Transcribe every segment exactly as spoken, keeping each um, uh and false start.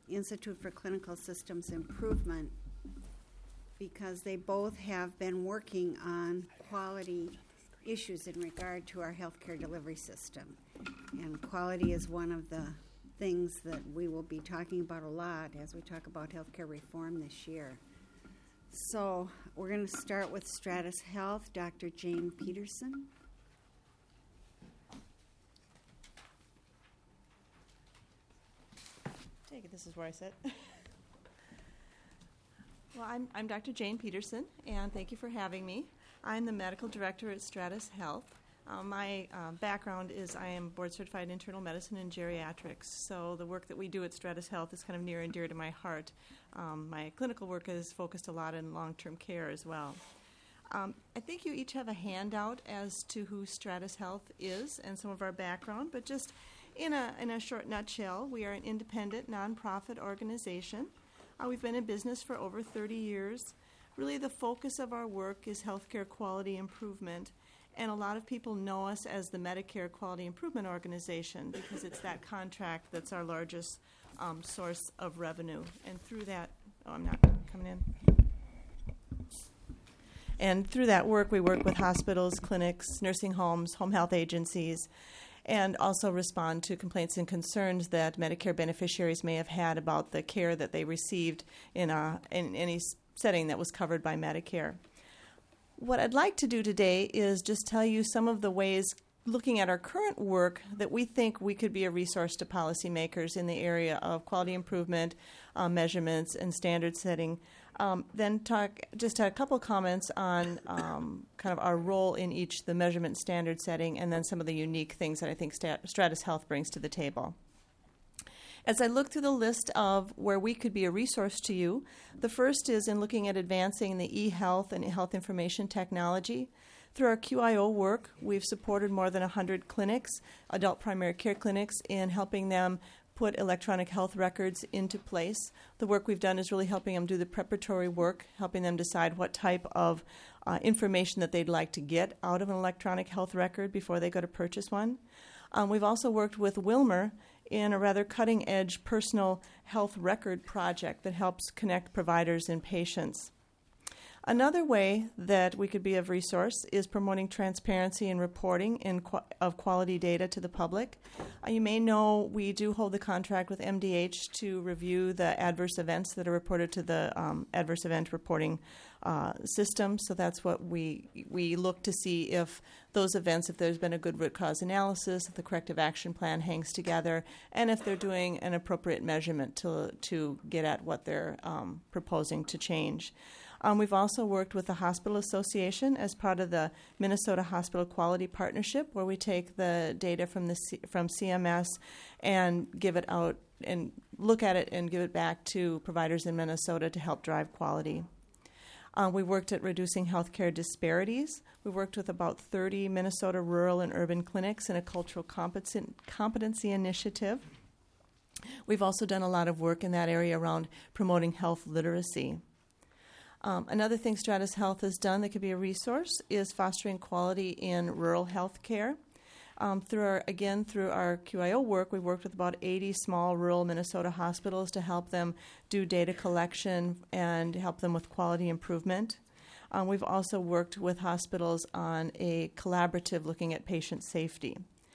Institute for Clinical Systems Improvement, because they both have been working on quality issues in regard to our healthcare delivery system. And quality is one of the things that we will be talking about a lot as we talk about healthcare reform this year. So we're going to start with Stratus Health, Doctor Jane Peterson. Take it, this is where I sit. Well, I'm, I'm Doctor Jane Peterson, and thank you for having me. I'm the medical director at Stratus Health. Uh, my uh, background is I am board-certified internal medicine and geriatrics, so the work that we do at Stratus Health is kind of near and dear to my heart. Um, my clinical work is focused a lot in long-term care as well. Um, I think you each have a handout as to who Stratus Health is and some of our background, but just in a, in a short nutshell, we are an independent, nonprofit organization. Uh, we've been in business for over thirty years. Really, the focus of our work is healthcare quality improvement, and a lot of people know us as the Medicare Quality Improvement Organization because it's that contract that's our largest um, source of revenue. And through that, oh, I'm not coming in. And through that work, we work with hospitals, clinics, nursing homes, home health agencies, and also respond to complaints and concerns that Medicare beneficiaries may have had about the care that they received in, a, in any setting that was covered by Medicare. What I'd like to do today is just tell you some of the ways, looking at our current work, that we think we could be a resource to policymakers in the area of quality improvement, uh, measurements, and standard setting. Um, then talk just a couple comments on um, kind of our role in each, the measurement standard setting, and then some of the unique things that I think Stat- Stratus Health brings to the table. As I look through the list of where we could be a resource to you, the first is in looking at advancing the e-health and health information technology. Through our Q I O work, we've supported more than one hundred clinics, adult primary care clinics, in helping them put electronic health records into place. The work we've done is really helping them do the preparatory work, helping them decide what type of uh, information that they'd like to get out of an electronic health record before they go to purchase one. Um, we've also worked with Wilmer in a rather cutting-edge personal health record project that helps connect providers and patients. Another way that we could be of resource is promoting transparency and reporting in qu- of quality data to the public. Uh, you may know we do hold the contract with M D H to review the adverse events that are reported to the um, adverse event reporting uh, system. So that's what we we look to see if those events, if there's been a good root cause analysis, if the corrective action plan hangs together, and if they're doing an appropriate measurement to to get at what they're um, proposing to change. Um, we've also worked with the Hospital Association as part of the Minnesota Hospital Quality Partnership, where we take the data from the C- from C M S and give it out and look at it and give it back to providers in Minnesota to help drive quality. Uh, we worked at reducing healthcare disparities. We worked with about thirty Minnesota rural and urban clinics in a cultural competency, competency initiative. We've also done a lot of work in that area around promoting health literacy. Um, another thing Stratus Health has done that could be a resource is fostering quality in rural health care. Um, through our, again, through our Q I O work, we worked with about eighty small rural Minnesota hospitals to help them do data collection and help them with quality improvement. Um, we've also worked with hospitals on a collaborative looking at patient safety.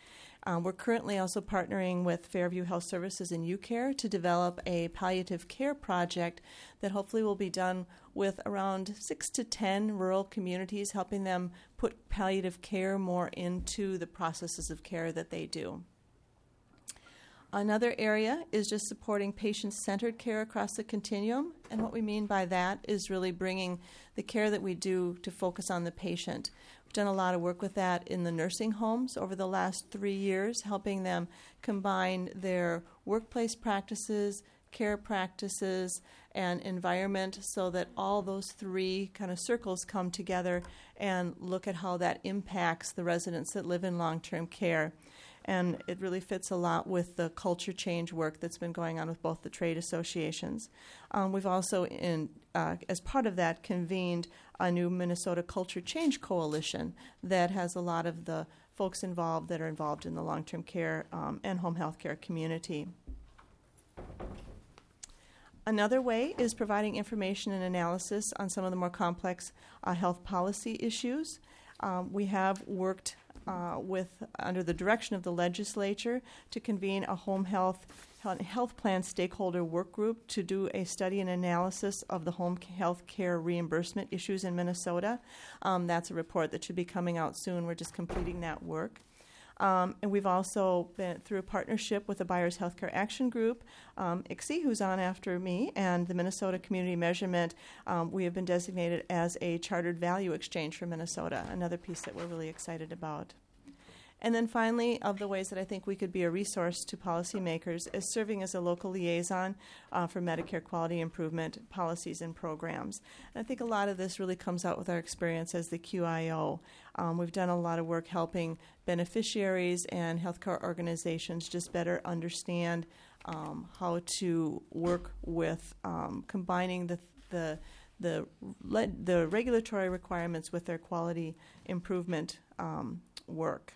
Um, we're currently also partnering with Fairview Health Services and UCare to develop a palliative care project that hopefully will be done with around six to ten rural communities, helping them put palliative care more into the processes of care that they do. Another area is just supporting patient-centered care across the continuum, and what we mean by that is really bringing the care that we do to focus on the patient. We've done a lot of work with that in the nursing homes over the last three years, helping them combine their workplace practices, care practices, and environment so that all those three kind of circles come together and look at how that impacts the residents that live in long-term care. And it really fits a lot with the culture change work that's been going on with both the trade associations. Um, we've also, in, uh, as part of that, convened a new Minnesota Culture Change Coalition that has a lot of the folks involved that are involved in the long-term care um, and home health care community. Another way is providing information and analysis on some of the more complex uh, health policy issues. Um, we have worked uh, with, under the direction of the legislature, to convene a home health health plan stakeholder work group to do a study and analysis of the home health care reimbursement issues in Minnesota. Um, that's a report that should be coming out soon. We're just completing that work. Um, and we've also been through a partnership with the Buyers Healthcare Action Group, um, I C S I, who's on after me, and the Minnesota Community Measurement. Um, we have been designated as a chartered value exchange for Minnesota, another piece that we're really excited about. And then finally, of the ways that I think we could be a resource to policymakers is serving as a local liaison uh, for Medicare quality improvement policies and programs. And I think a lot of this really comes out with our experience as the Q I O. Um, we've done a lot of work helping beneficiaries and healthcare organizations just better understand um, how to work with um, combining the the the, le- the regulatory requirements with their quality improvement um, work.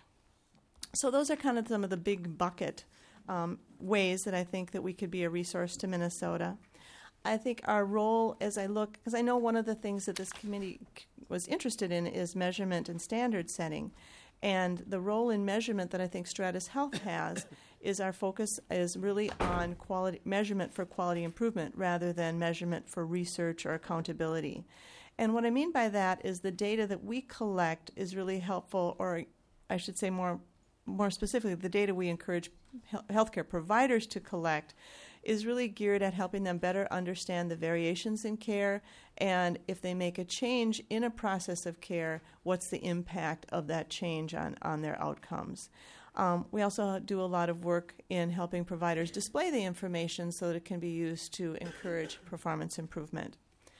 So those are kind of some of the big bucket um, ways that I think that we could be a resource to Minnesota. I think our role, as I look, because I know one of the things that this committee was interested in is measurement and standard setting. And the role in measurement that I think Stratus Health has is our focus is really on quality measurement for quality improvement rather than measurement for research or accountability. And what I mean by that is the data that we collect is really helpful, or I should say more more specifically, the data we encourage healthcare providers to collect is really geared at helping them better understand the variations in care, and if they make a change in a process of care, what's the impact of that change on, on their outcomes. Um, we also do a lot of work in helping providers display the information so that it can be used to encourage performance improvement.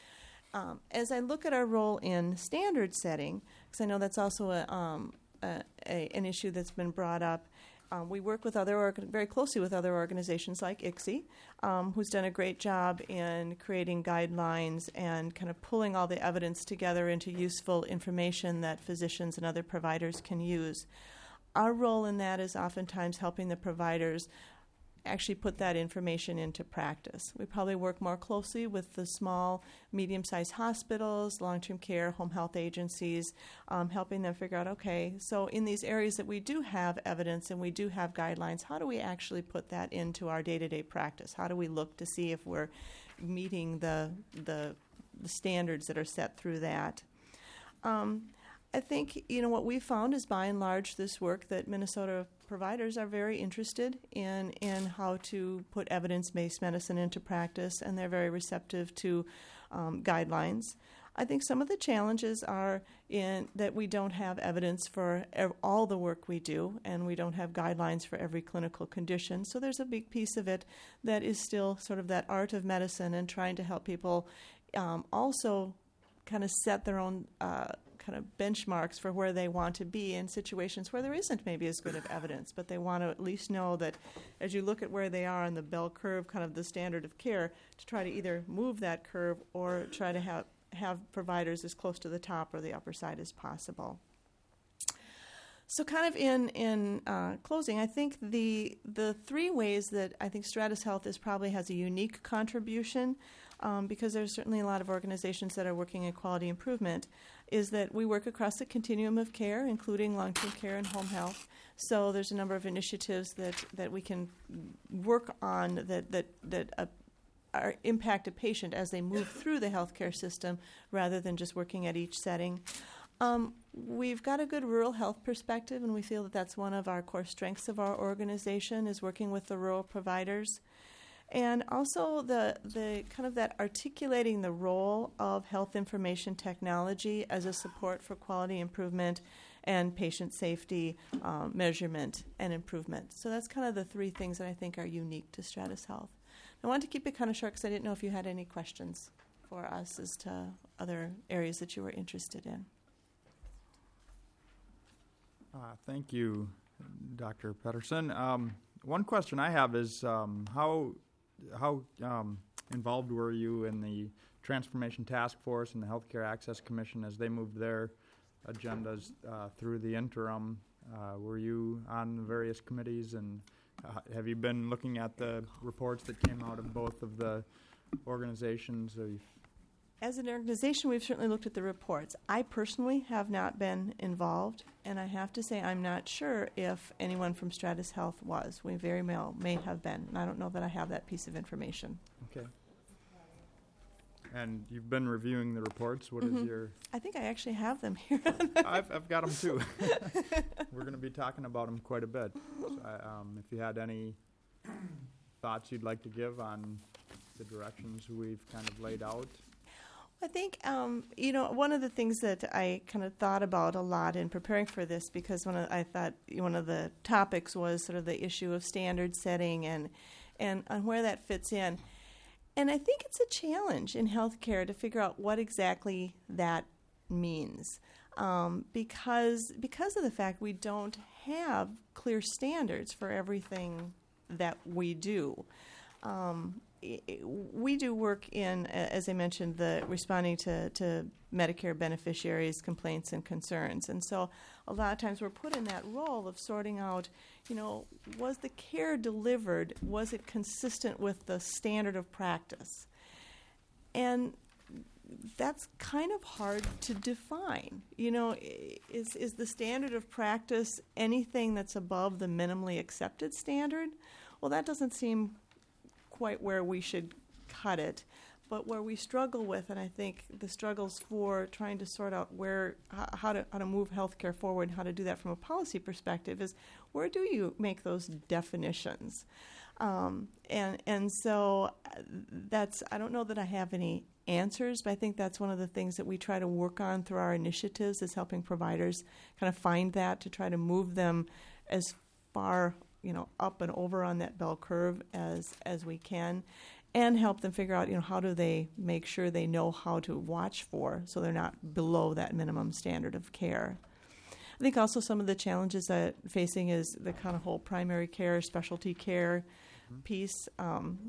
Um, as I look at our role in standard setting, because I know that's also a um, Uh, a, an issue that's been brought up. Um, we work with other orga- very closely with other organizations like I C S I, um, who's done a great job in creating guidelines and kind of pulling all the evidence together into useful information that physicians and other providers can use. Our role in that is oftentimes helping the providers actually put that information into practice. We probably work more closely with the small, medium-sized hospitals, long-term care, home health agencies, um, helping them figure out, okay, so in these areas that we do have evidence and we do have guidelines, how do we actually put that into our day-to-day practice? How do we look to see if we're meeting the the, the standards that are set through that? Um, I think, you know, what we found is by and large this work that Minnesota providers are very interested in in how to put evidence-based medicine into practice, and they're very receptive to um, guidelines. I think some of the challenges are in that we don't have evidence for ev- all the work we do, and we don't have guidelines for every clinical condition. So there's a big piece of it that is still sort of that art of medicine and trying to help people um, also kind of set their own uh, kind of benchmarks for where they want to be in situations where there isn't maybe as good of evidence, but they want to at least know that as you look at where they are on the bell curve, kind of the standard of care, to try to either move that curve or try to have, have providers as close to the top or the upper side as possible. So kind of in, in uh, closing, I think the the three ways that I think Stratus Health is probably has a unique contribution, um, because there's certainly a lot of organizations that are working in quality improvement, is that we work across the continuum of care, including long-term care and home health. So there's a number of initiatives that, that we can work on that, that, that uh, are, impact a patient as they move through the healthcare system rather than just working at each setting. Um, we've got a good rural health perspective, and we feel that that's one of our core strengths of our organization is working with the rural providers. And also the the kind of that articulating the role of health information technology as a support for quality improvement and patient safety um, measurement and improvement. So that's kind of the three things that I think are unique to Stratus Health. I wanted to keep it kind of short because I didn't know if you had any questions for us as to other areas that you were interested in. Uh, thank you, Doctor Pedersen. Um, one question I have is um, how how um, involved were you in the Transformation Task Force and the Healthcare Access Commission as they moved their agendas uh, through the interim? Uh, were you on the various committees, and uh, have you been looking at the reports that came out of both of the organizations? Or you- As an organization, we've certainly looked at the reports. I personally have not been involved, and I have to say I'm not sure if anyone from Stratus Health was. We very well may have been, and I don't know that I have that piece of information. Okay. And you've been reviewing the reports. What is Mhm. your... I think I actually have them here. I've, I've got them too. We're going to be talking about them quite a bit. So, I, um, if you had any thoughts you'd like to give on the directions we've kind of laid out. I think, um, you know, one of the things that I kind of thought about a lot in preparing for this, because one of, I thought one of the topics was sort of the issue of standard setting and, and, and where that fits in. And I think it's a challenge in healthcare to figure out what exactly that means, um, because because of the fact we don't have clear standards for everything that we do. Um, i- i- we do work in, a- as I mentioned, the responding to, to Medicare beneficiaries' complaints and concerns, and so a lot of times we're put in that role of sorting out, you know, was the care delivered, was it consistent with the standard of practice? And that's kind of hard to define. You know, i- is is the standard of practice anything that's above the minimally accepted standard? Well, that doesn't seem quite where we should cut it. But where we struggle with, and I think the struggles for trying to sort out where h- how to how to move healthcare forward and how to do that from a policy perspective, is where do you make those definitions? Um, and and so uh, that's I don't know that I have any answers, but I think that's one of the things that we try to work on through our initiatives, is helping providers kind of find that, to try to move them as far, you know, up and over on that bell curve as as we can, and help them figure out, you know, how do they make sure they know how to watch for, so they're not below that minimum standard of care. I think also some of the challenges that facing is the kind of whole primary care, specialty care Mm-hmm. piece. Um,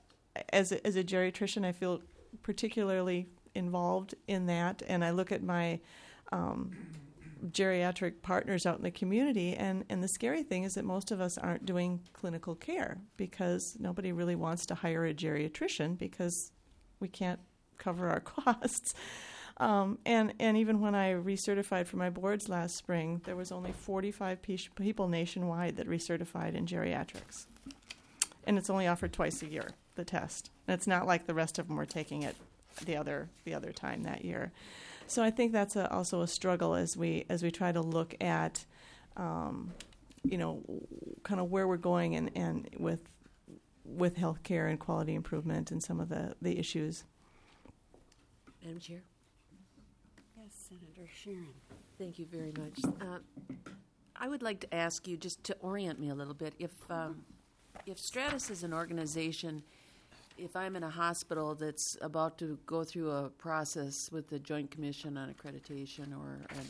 as a, as a geriatrician, I feel particularly involved in that, and I look at my um, geriatric partners out in the community, and, and the scary thing is that most of us aren't doing clinical care, because nobody really wants to hire a geriatrician because we can't cover our costs. Um, and, and even when I recertified for my boards last spring, there was only forty-five pe- people nationwide that recertified in geriatrics. And it's only offered twice a year, the test. And it's not like the rest of them were taking it the other the other time that year. So I think that's a, also a struggle as we as we try to look at, um, you know, kind of where we're going and, and with with healthcare and quality improvement and some of the, the issues. Madam Chair, Yes, Senator Sharon. thank you very much. Uh, I would like to ask you, just to orient me a little bit, if um, if Stratus is an organization, if I'm in a hospital that's about to go through a process with the Joint Commission on Accreditation, or a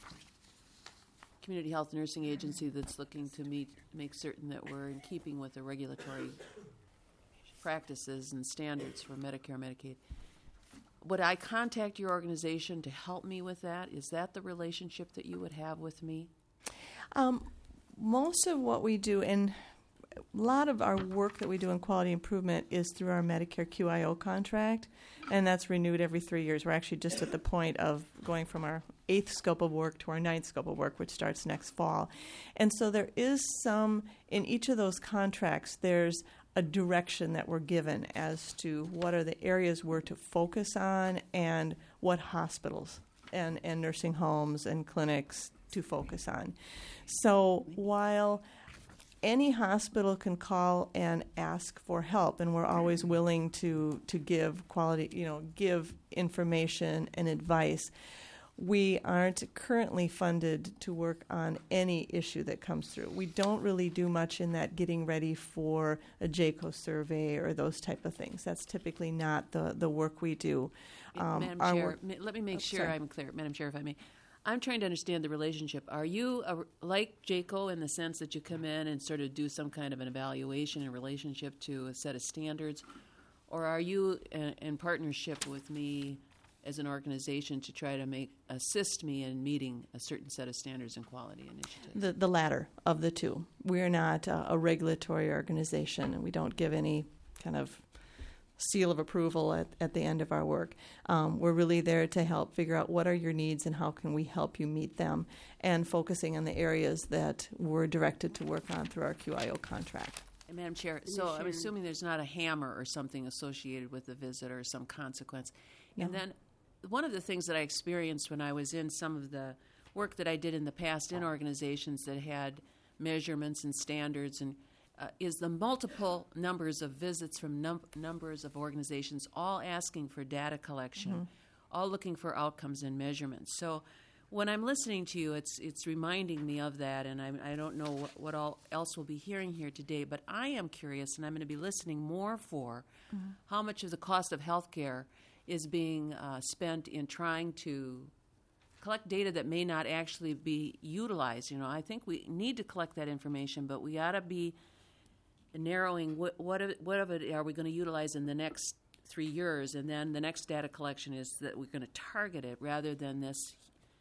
community health nursing agency that's looking to meet, make certain that we're in keeping with the regulatory practices and standards for Medicare and Medicaid, would I contact your organization to help me with that? Is that the relationship that you would have with me? Um, most of what we do, and a lot of our work that we do in quality improvement, is through our Medicare Q I O contract, and that's renewed every three years. We're actually just at the point of going from our eighth scope of work to our ninth scope of work, which starts next fall. And so there is some, in each of those contracts, there's a direction that we're given as to what are the areas we're to focus on and what hospitals and, and nursing homes and clinics to focus on. So while any hospital can call and ask for help, and we're always willing to, to give quality, you know, give information and advice, we aren't currently funded to work on any issue that comes through. We don't really do much in that getting ready for a J C O survey or those type of things. That's typically not the, the work we do. Um, Madam our Chair, work- ma- let me make Oh, sure sorry. I'm clear. Madam Chair, if I may. I'm trying to understand the relationship. Are you a, like J C O in the sense that you come in and sort of do some kind of an evaluation in relationship to a set of standards? Or are you in, in partnership with me as an organization to try to make assist me in meeting a certain set of standards and quality initiatives? The, the latter of the two. We're not uh, a regulatory organization, and we don't give any kind of seal of approval at, at the end of our work. Um, we're really there to help figure out what are your needs and how can we help you meet them, and focusing on the areas that we're directed to work on through our Q I O contract. And Madam Chair, so I'm assuming there's not a hammer or something associated with the visit or some consequence. And No. then one of the things that I experienced when I was in some of the work that I did in the past in organizations that had measurements and standards and uh, is the multiple numbers of visits from num- numbers of organizations all asking for data collection, Mm-hmm. all looking for outcomes and measurements. So when I'm listening to you, it's it's reminding me of that, and I, I don't know what, what all else we'll be hearing here today, but I am curious, and I'm going to be listening more for Mm-hmm. how much of the cost of healthcare is being uh, spent in trying to collect data that may not actually be utilized. You know, I think we need to collect that information, but we ought to be narrowing what what of, what of it are we going to utilize in the next three years, and then the next data collection is that we're going to target it rather than this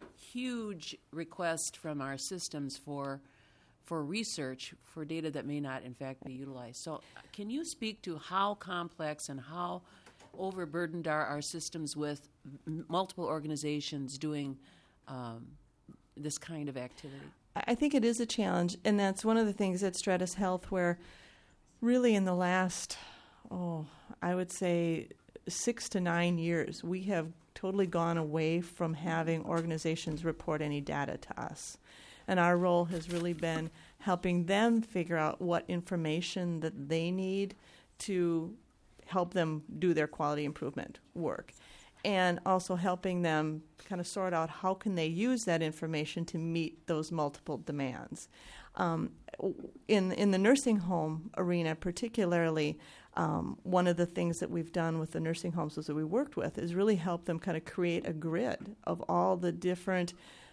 huge request from our systems for for research for data that may not in fact be utilized. So can you speak to how complex and how overburdened are our systems with m- multiple organizations doing um, this kind of activity? I think it is a challenge, and that's one of the things at Stratus Health where really in the last, oh, I would say six to nine years, we have totally gone away from having organizations report any data to us. And our role has really been helping them figure out what information that they need to help them do their quality improvement work. And also helping them kind of sort out how can they use that information to meet those multiple demands. Um, in in the nursing home arena particularly, um, one of the things that we've done with the nursing homes that we worked with is really help them kind of create a grid of all the different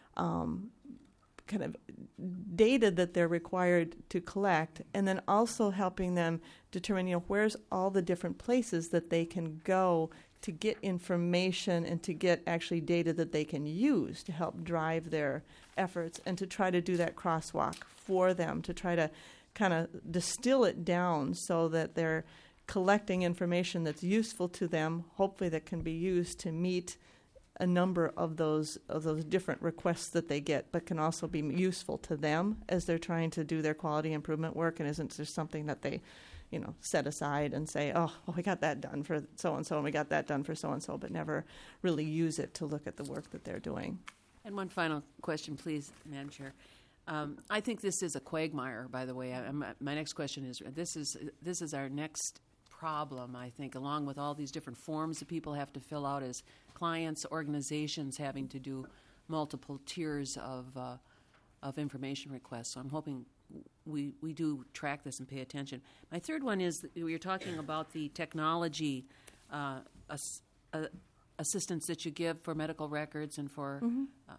um, kind of data that they're required to collect, and then also helping them determine, you know, where's all the different places that they can go to get information and to get actually data that they can use to help drive their efforts, and to try to do that crosswalk for them, to try to kind of distill it down so that they're collecting information that's useful to them, hopefully that can be used to meet a number of those of those different requests that they get, but can also be useful to them as they're trying to do their quality improvement work, and isn't just something that they, you know, set aside and say, oh, well, we got that done for so-and-so, and we got that done for so-and-so, but never really use it to look at the work that they're doing. And one final question, please, Madam Chair. Um, I think this is a quagmire, by the way. I, I'm, my next question is, this is this is our next problem, I think, along with all these different forms that people have to fill out as clients, organizations having to do multiple tiers of uh, of information requests. So I'm hoping we we do track this and pay attention. My third one is that you're talking about the technology uh, ass, uh, assistance that you give for medical records and for. Mm-hmm. Uh,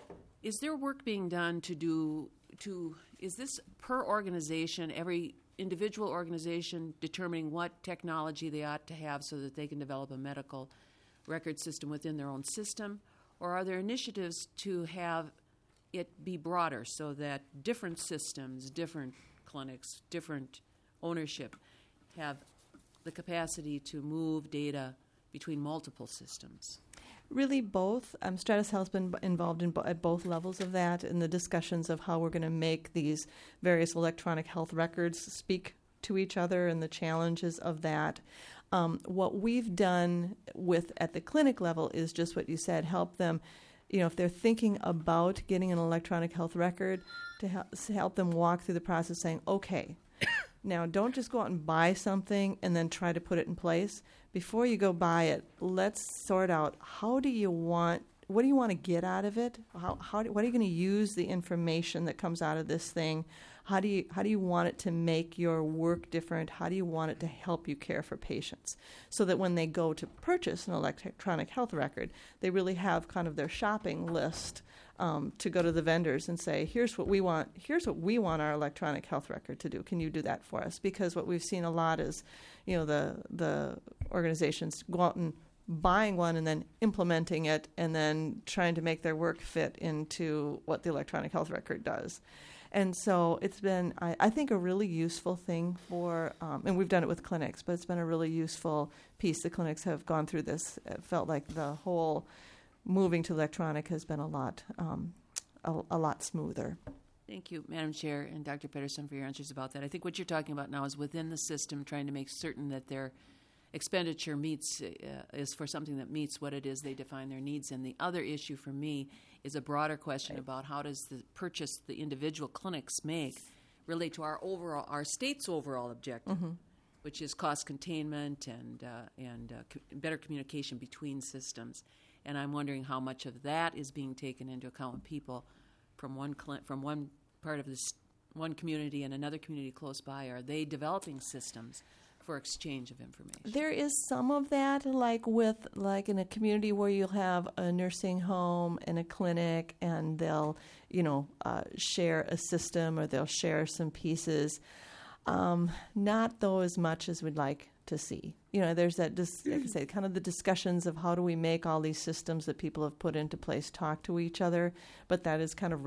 is there work being done to do to? Is this per organization, every individual organization determining what technology they ought to have so that they can develop a medical record system within their own system? Or are there initiatives to have it be broader so that different systems, different clinics, different ownership have the capacity to move data between multiple systems? Really both. Um, Stratus Health's been b- involved in bo- at both levels of that, in the discussions of how we're going to make these various electronic health records speak to each other and the challenges of that. Um, what we've done with at the clinic level is just what you said, help them, you know, if they're thinking about getting an electronic health record, to help, to help them walk through the process saying, okay, now don't just go out and buy something and then try to put it in place. Before you go buy it, let's sort out how do you want, what do you want to get out of it? How, how do, what are you going to use the information that comes out of this thing? How do you how do you want it to make your work different? How do you want it to help you care for patients? So that when they go to purchase an electronic health record, they really have kind of their shopping list um, to go to the vendors and say, here's what we want. Here's what we want our electronic health record to do. Can you do that for us? Because what we've seen a lot is, you know, the the organizations go out and buying one and then implementing it and then trying to make their work fit into what the electronic health record does. And so it's been, I, I think, a really useful thing for, um, and we've done it with clinics, but it's been a really useful piece. The clinics have gone through this. It felt like the whole moving to electronic has been a lot, um, a, a lot smoother. Thank you, Madam Chair and Doctor Pedersen, for your answers about that. I think what you're talking about now is within the system, trying to make certain that their expenditure meets uh, is for something that meets what it is they define their needs. And the other issue for me is a broader question right. about how does the purchase the individual clinics make relate to our overall, our state's overall objective, mm-hmm. which is cost containment and uh, and uh, co- better communication between systems. And I'm wondering how much of that is being taken into account when people from one cl- from one part of this one community and another community close by, are they developing systems for exchange of information? There is some of that, like with like in a community where you'll have a nursing home and a clinic, and they'll, you know, uh, share a system or they'll share some pieces. Um, not though as much as we'd like to see. You know, there's that, dis- like I say, kind of the discussions of how do we make all these systems that people have put into place talk to each other, but that is kind of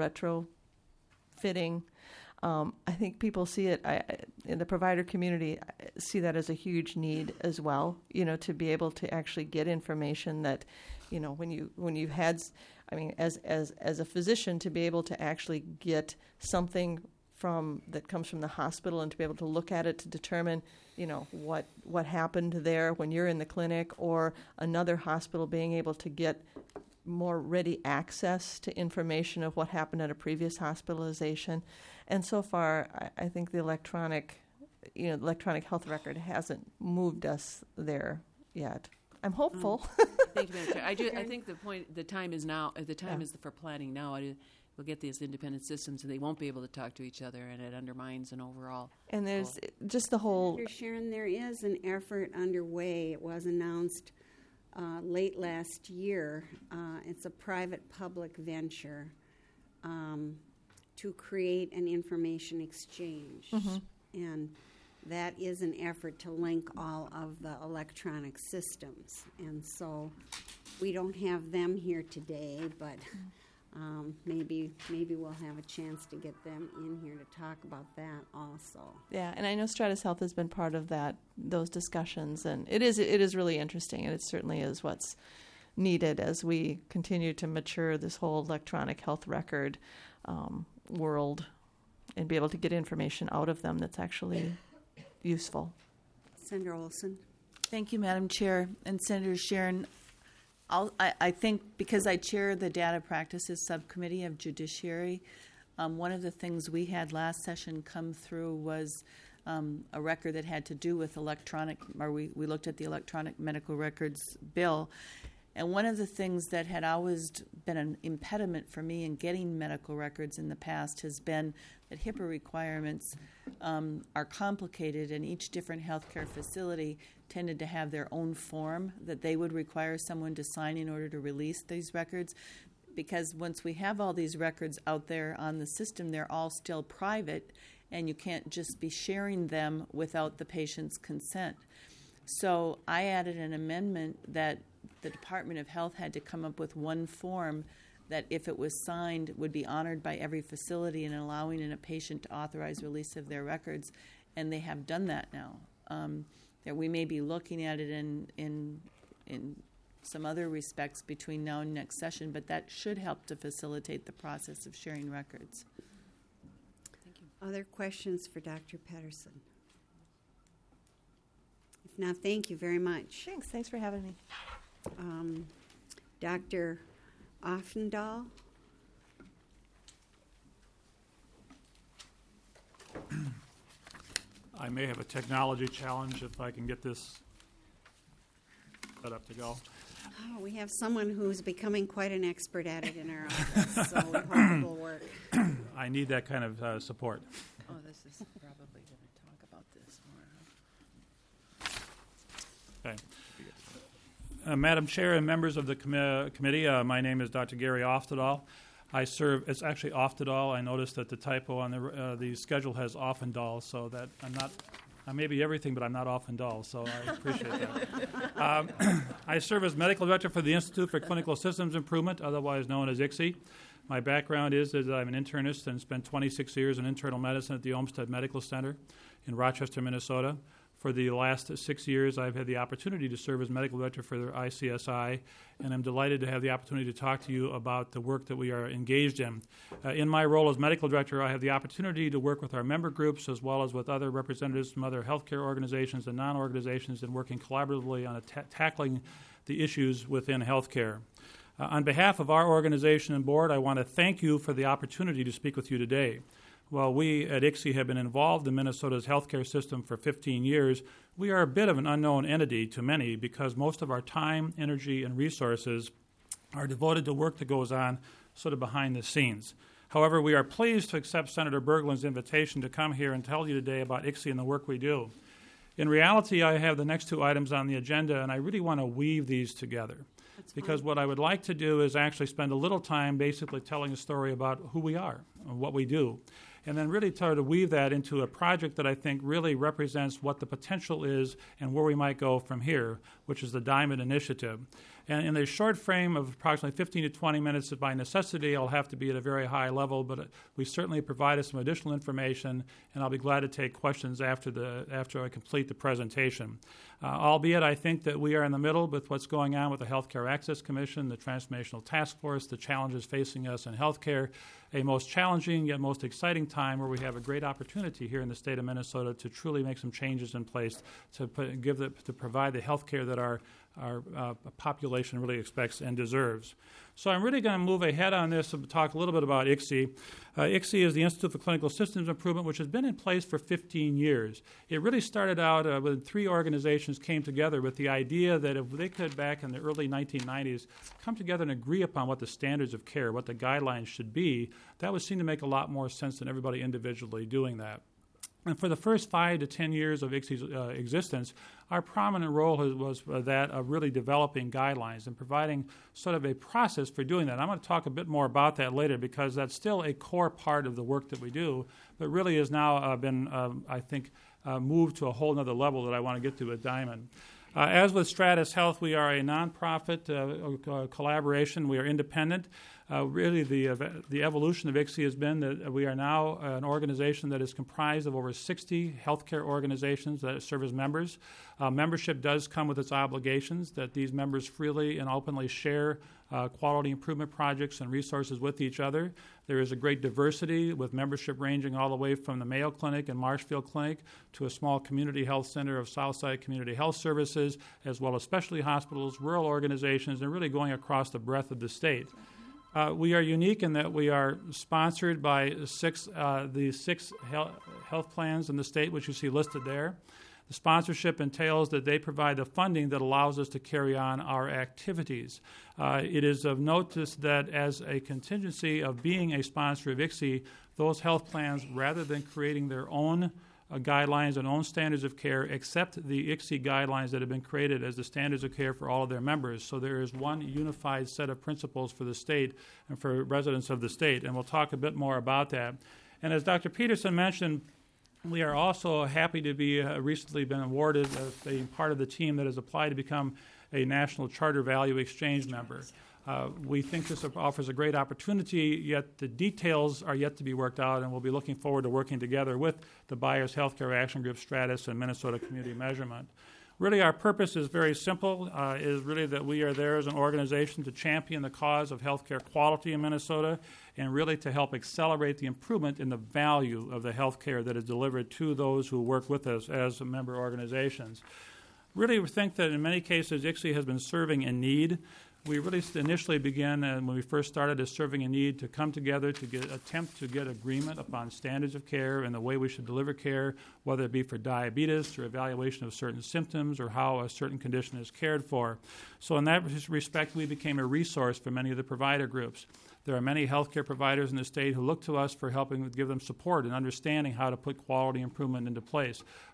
retrofitting. Um, I think people see it I, in the provider community, I see that as a huge need as well, you know, to be able to actually get information that, you know, when you when you've had, I mean, as as as a physician, to be able to actually get something from that comes from the hospital and to be able to look at it to determine, you know, what what happened there when you're in the clinic, or another hospital being able to get more ready access to information of what happened at a previous hospitalization. And so far, I, I think the electronic, you know, electronic health record hasn't moved us there yet. I'm hopeful. Um, thank you, Madam Chair. I do. I think the point, the time is now. The time yeah. is for planning now. I do, we'll get these independent systems, and they won't be able to talk to each other, and it undermines an overall. And there's goal. just the whole. Doctor Sharon, there is an effort underway. It was announced uh, late last year. Uh, it's a private-public venture. Um, to create an information exchange. Mm-hmm. And that is an effort to link all of the electronic systems. And so we don't have them here today, but um, maybe maybe we'll have a chance to get them in here to talk about that also. Yeah, and I know Stratus Health has been part of that, those discussions, and it is it is really interesting, and it certainly is what's needed as we continue to mature this whole electronic health record um, world and be able to get information out of them that's actually useful. Senator Olson. Thank you, Madam Chair. And Senator Sharon, I'll, I, I think because I chair the Data Practices Subcommittee of Judiciary, um, one of the things we had last session come through was um, a record that had to do with electronic, or we, we looked at the electronic medical records bill. And one of the things that had always been an impediment for me in getting medical records in the past has been that HIPAA requirements um, are complicated, and each different healthcare facility tended to have their own form that they would require someone to sign in order to release these records. Because once we have all these records out there on the system, they're all still private, and you can't just be sharing them without the patient's consent. So I added an amendment that the Department of Health had to come up with one form that, if it was signed, would be honored by every facility in allowing in a patient to authorize release of their records, and they have done that now. Um, that we may be looking at it in in in some other respects between now and next session, but that should help to facilitate the process of sharing records. Thank you. Other questions for Doctor Pedersen? If not, thank you very much. Thanks. Thanks for having me. Um, Doctor Offendahl. I may have a technology challenge if I can get this set up to go. Oh, we have someone who's becoming quite an expert at it in our office, so we hope it will work. I need that kind of uh, support. Oh, this is probably going to talk about this more. Okay. Uh, Madam Chair and members of the com- committee, uh, my name is Doctor Gary Oftedal. I serve, it's actually Oftedal. I noticed that the typo on the uh, the schedule has Offendal, so that I'm not, I may be everything, but I'm not Offendal, so I appreciate that. Um, I serve as Medical Director for the Institute for Clinical Systems Improvement, otherwise known as I C S I. My background is that I'm an internist and spent twenty-six years in internal medicine at the Olmsted Medical Center in Rochester, Minnesota. For the last six years, I've had the opportunity to serve as medical director for the I C S I, and I'm delighted to have the opportunity to talk to you about the work that we are engaged in. Uh, in my role as medical director, I have the opportunity to work with our member groups as well as with other representatives from other healthcare organizations and non-organizations in working collaboratively on ta- tackling the issues within healthcare. Uh, on behalf of our organization and board, I want to thank you for the opportunity to speak with you today. While we at I C S I have been involved in Minnesota's healthcare system for fifteen years, we are a bit of an unknown entity to many because most of our time, energy, and resources are devoted to work that goes on sort of behind the scenes. However, we are pleased to accept Senator Berglund's invitation to come here and tell you today about I C S I and the work we do. In reality, I have the next two items on the agenda, and I really want to weave these together. That's Because fine. what I would like to do is actually spend a little time basically telling a story about who we are and what we do, and then really try to weave that into a project that I think really represents what the potential is and where we might go from here, which is the Diamond Initiative. And in a short frame of approximately fifteen to twenty minutes, by necessity, I'll have to be at a very high level, but we certainly provided some additional information, and I'll be glad to take questions after the after I complete the presentation. Uh, albeit, I think that we are in the middle with what's going on with the Healthcare Access Commission, the Transformational Task Force, the challenges facing us in healthcare, a most challenging yet most exciting time where we have a great opportunity here in the state of Minnesota to truly make some changes in place to put, give the, to provide the health care that our our uh, population really expects and deserves. So I'm really going to move ahead on this and talk a little bit about I C S I. Uh, I C S I is the Institute for Clinical Systems Improvement, which has been in place for fifteen years. It really started out uh, when three organizations came together with the idea that if they could, back in the early nineteen nineties, come together and agree upon what the standards of care, what the guidelines should be, that would seem to make a lot more sense than everybody individually doing that. And for the first five to ten years of I C S I's uh, existence, our prominent role has, was uh, that of really developing guidelines and providing sort of a process for doing that. I'm going to talk a bit more about that later because that's still a core part of the work that we do, but really has now uh, been, um, I think, uh, moved to a whole other level that I want to get to at Diamond. Uh, as with Stratus Health, we are a nonprofit uh, uh, collaboration. We are independent. Uh, really, the uh, the evolution of I C S I has been that we are now an organization that is comprised of over sixty healthcare organizations that serve as members. Uh, membership does come with its obligations that these members freely and openly share uh, quality improvement projects and resources with each other. There is a great diversity with membership ranging all the way from the Mayo Clinic and Marshfield Clinic to a small community health center of Southside Community Health Services, as well as specialty hospitals, rural organizations, and really going across the breadth of the state. Uh, we are unique in that we are sponsored by six uh, the six health, health plans in the state, which you see listed there. The sponsorship entails that they provide the funding that allows us to carry on our activities. Uh, it is of notice that as a contingency of being a sponsor of I C S I, those health plans, rather than creating their own Uh, guidelines and own standards of care, accept the I C S I guidelines that have been created as the standards of care for all of their members. So there is one unified set of principles for the state and for residents of the state, and we'll talk a bit more about that. And as Doctor Peterson mentioned, we are also happy to be uh, recently been awarded as being part of the team that has applied to become a National Charter Value Exchange member. Uh, we think this offers a great opportunity, yet the details are yet to be worked out, and we'll be looking forward to working together with the Buyers Healthcare Action Group, Stratus, and Minnesota Community Measurement. Really, our purpose is very simple, uh, is really that we are there as an organization to champion the cause of healthcare quality in Minnesota and really to help accelerate the improvement in the value of the healthcare that is delivered to those who work with us as member organizations. Really, we think that in many cases, I C S I has been serving a need. We really initially began, uh, when we first started, as serving a need to come together to get, attempt to get agreement upon standards of care and the way we should deliver care, whether it be for diabetes or evaluation of certain symptoms or how a certain condition is cared for. So in that respect, we became a resource for many of the provider groups. There are many healthcare providers in the state who look to us for helping give them support and understanding how to put quality improvement into place.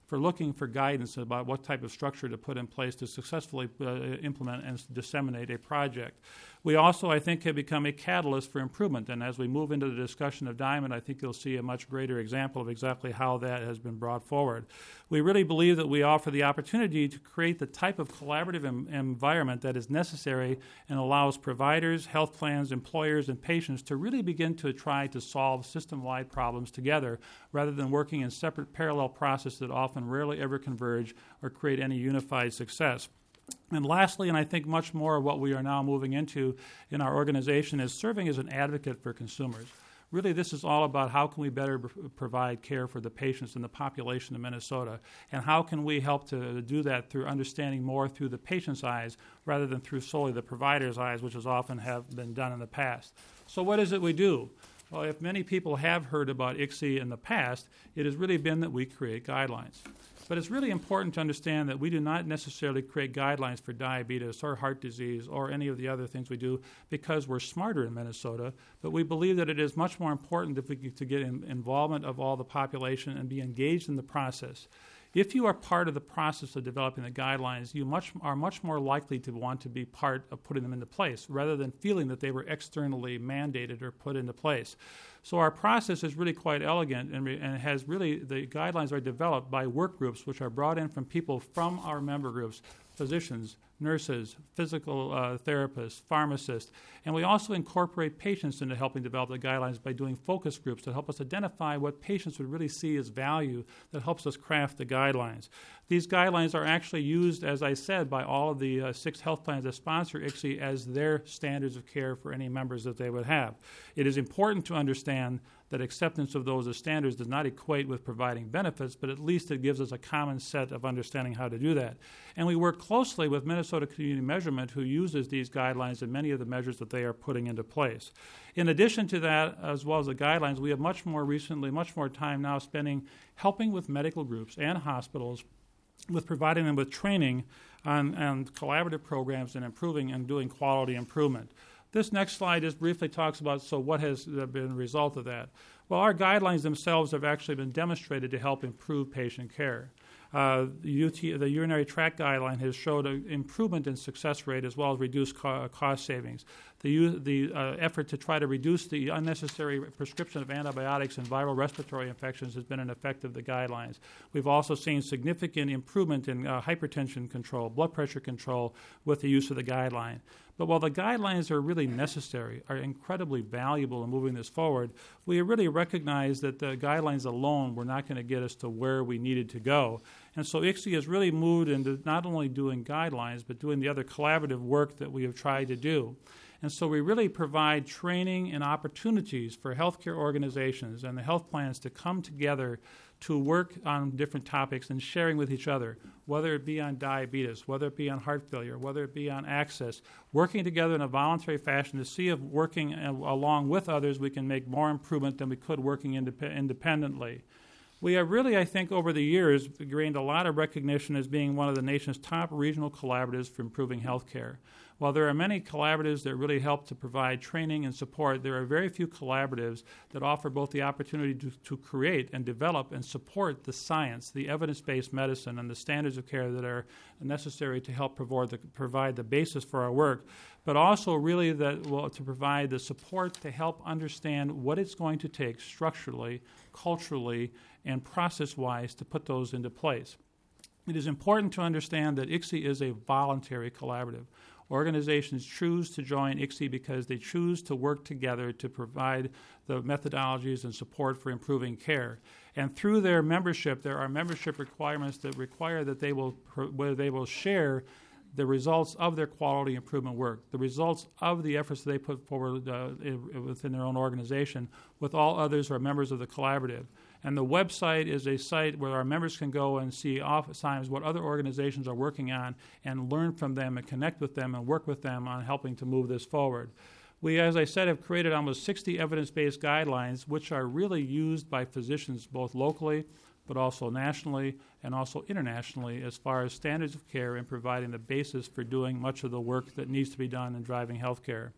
for looking for guidance about what type of structure to put in place to successfully uh, implement and disseminate a project. We also, I think, have become a catalyst for improvement, and as we move into the discussion of Diamond, I think you'll see a much greater example of exactly how that has been brought forward. We really believe that we offer the opportunity to create the type of collaborative em- environment that is necessary and allows providers, health plans, employers, and patients to really begin to try to solve system-wide problems together rather than working in separate parallel processes that often rarely ever converge or create any unified success. And lastly, and I think much more of what we are now moving into in our organization, is serving as an advocate for consumers. Really, this is all about how can we better b- provide care for the patients and the population of Minnesota, and how can we help to do that through understanding more through the patient's eyes rather than through solely the provider's eyes, which has often have been done in the past. So what is it we do? Well, if many people have heard about I C S I in the past, it has really been that we create guidelines. But it's really important to understand that we do not necessarily create guidelines for diabetes or heart disease or any of the other things we do because we're smarter in Minnesota, but we believe that it is much more important if we get to get in involvement of all the population and be engaged in the process. If you are part of the process of developing the guidelines, you much, are much more likely to want to be part of putting them into place rather than feeling that they were externally mandated or put into place. So our process is really quite elegant and, re- and has really, the guidelines are developed by work groups which are brought in from people from our member groups, physicians, nurses, physical uh, therapists, pharmacists, and we also incorporate patients into helping develop the guidelines by doing focus groups to help us identify what patients would really see as value that helps us craft the guidelines. These guidelines are actually used, as I said, by all of the uh, six health plans that sponsor I C S I as their standards of care for any members that they would have. It is important to understand that acceptance of those as standards does not equate with providing benefits, but at least it gives us a common set of understanding how to do that. And we work closely with Minnesota Community Measurement, who uses these guidelines in many of the measures that they are putting into place. In addition to that, as well as the guidelines, we have much more recently, much more time now spending helping with medical groups and hospitals with providing them with training on, on collaborative programs and improving and doing quality improvement. This next slide just briefly talks about, so what has been a result of that? Well, our guidelines themselves have actually been demonstrated to help improve patient care. Uh, the, U T, the urinary tract guideline has showed an improvement in success rate as well as reduced co- cost savings. The, the uh, effort to try to reduce the unnecessary prescription of antibiotics and viral respiratory infections has been an effect of the guidelines. We've also seen significant improvement in uh, hypertension control, blood pressure control with the use of the guideline. But while the guidelines are really necessary, are incredibly valuable in moving this forward, we really recognize that the guidelines alone were not going to get us to where we needed to go. And so I C S I has really moved into not only doing guidelines, but doing the other collaborative work that we have tried to do. And so we really provide training and opportunities for healthcare organizations and the health plans to come together to work on different topics and sharing with each other, whether it be on diabetes, whether it be on heart failure, whether it be on access, working together in a voluntary fashion to see if working uh, along with others we can make more improvement than we could working indep- independently. We have really, I think, over the years gained a lot of recognition as being one of the nation's top regional collaboratives for improving health care. While there are many collaboratives that really help to provide training and support, there are very few collaboratives that offer both the opportunity to, to create and develop and support the science, the evidence-based medicine, and the standards of care that are necessary to help provide the, provide the basis for our work, but also really that well, to provide the support to help understand what it's going to take structurally, culturally, and process-wise to put those into place. It is important to understand that I C S I is a voluntary collaborative. Organizations choose to join I C S I because they choose to work together to provide the methodologies and support for improving care. And through their membership, there are membership requirements that require that they will, where they will share the results of their quality improvement work, the results of the efforts that they put forward uh, within their own organization with all others who are members of the collaborative. And the website is a site where our members can go and see oftentimes what other organizations are working on and learn from them and connect with them and work with them on helping to move this forward. We, as I said, have created almost sixty evidence-based guidelines which are really used by physicians both locally but also nationally and also internationally as far as standards of care and providing the basis for doing much of the work that needs to be done in driving health care.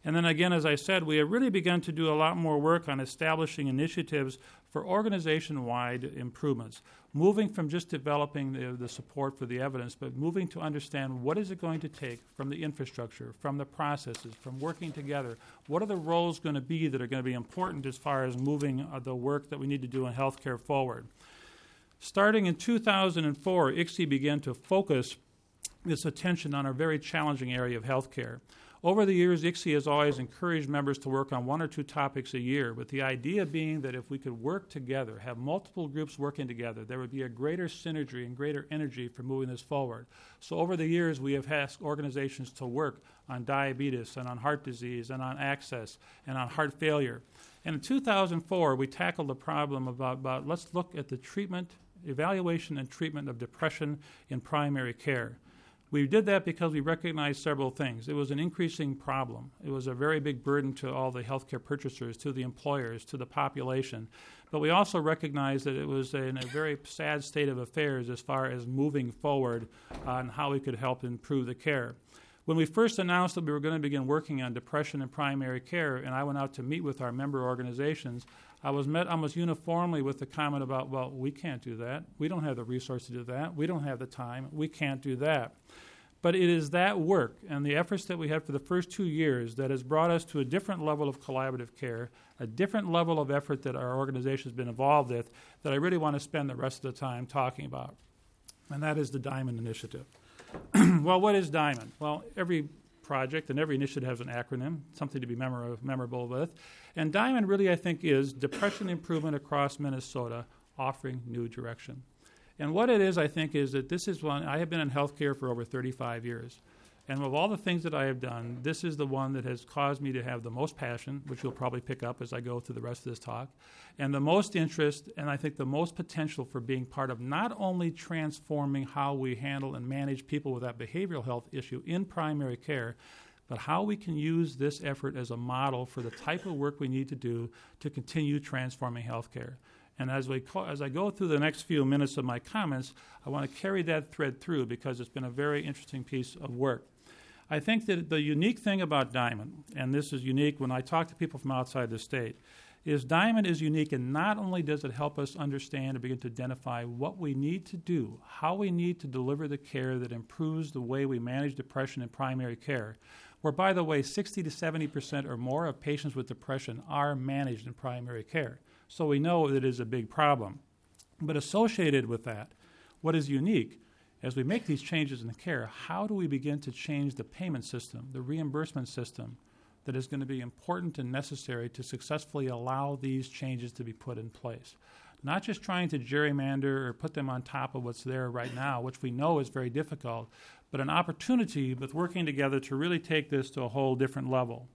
And then again, as I said, we have really begun to do a lot more work on establishing initiatives for organization-wide improvements, moving from just developing the, the support for the evidence, but moving to understand what is it going to take from the infrastructure, from the processes, from working together. What are the roles going to be that are going to be important as far as moving uh, the work that we need to do in healthcare forward? Starting in two thousand four, I C S I began to focus its attention on a very challenging area of healthcare. Over the years, I C S I has always encouraged members to work on one or two topics a year, with the idea being that if we could work together, have multiple groups working together, there would be a greater synergy and greater energy for moving this forward. So over the years, we have asked organizations to work on diabetes and on heart disease and on access and on heart failure. And in two thousand four, we tackled the problem about, about let's look at the treatment, evaluation and treatment of depression in primary care. We did that because we recognized several things. It was an increasing problem. It was a very big burden to all the healthcare purchasers, to the employers, to the population. But we also recognized that it was in a very sad state of affairs as far as moving forward on how we could help improve the care. When we first announced that we were going to begin working on depression in primary care, and I went out to meet with our member organizations, I was met almost uniformly with the comment about, well, we can't do that. We don't have the resources to do that. We don't have the time. We can't do that. But it is that work and the efforts that we had for the first two years that has brought us to a different level of collaborative care, a different level of effort that our organization has been involved with, that I really want to spend the rest of the time talking about. And that is the DIAMOND Initiative. Well, what is DIAMOND? Well, every project and every initiative has an acronym, something to be memor- memorable with. And DIAMOND really, I think, is Depression Improvement Across Minnesota, Offering New Direction. And what it is, I think, is that this is one, I have been in healthcare for over thirty-five years. And of all the things that I have done, this is the one that has caused me to have the most passion, which you'll probably pick up as I go through the rest of this talk, and the most interest, and I think the most potential for being part of not only transforming how we handle and manage people with that behavioral health issue in primary care, but how we can use this effort as a model for the type of work we need to do to continue transforming healthcare. And as we co- as I go through the next few minutes of my comments, I want to carry that thread through because it's been a very interesting piece of work. I think that the unique thing about DIAMOND, and this is unique when I talk to people from outside the state, is DIAMOND is unique, and not only does it help us understand and begin to identify what we need to do, how we need to deliver the care that improves the way we manage depression in primary care, where, by the way, sixty to seventy percent or more of patients with depression are managed in primary care. So we know that it is a big problem. But associated with that, what is unique, as we make these changes in the care, how do we begin to change the payment system, the reimbursement system, that is going to be important and necessary to successfully allow these changes to be put in place? Not just trying to gerrymander or put them on top of what's there right now, which we know is very difficult, but an opportunity with working together to really take this to a whole different level.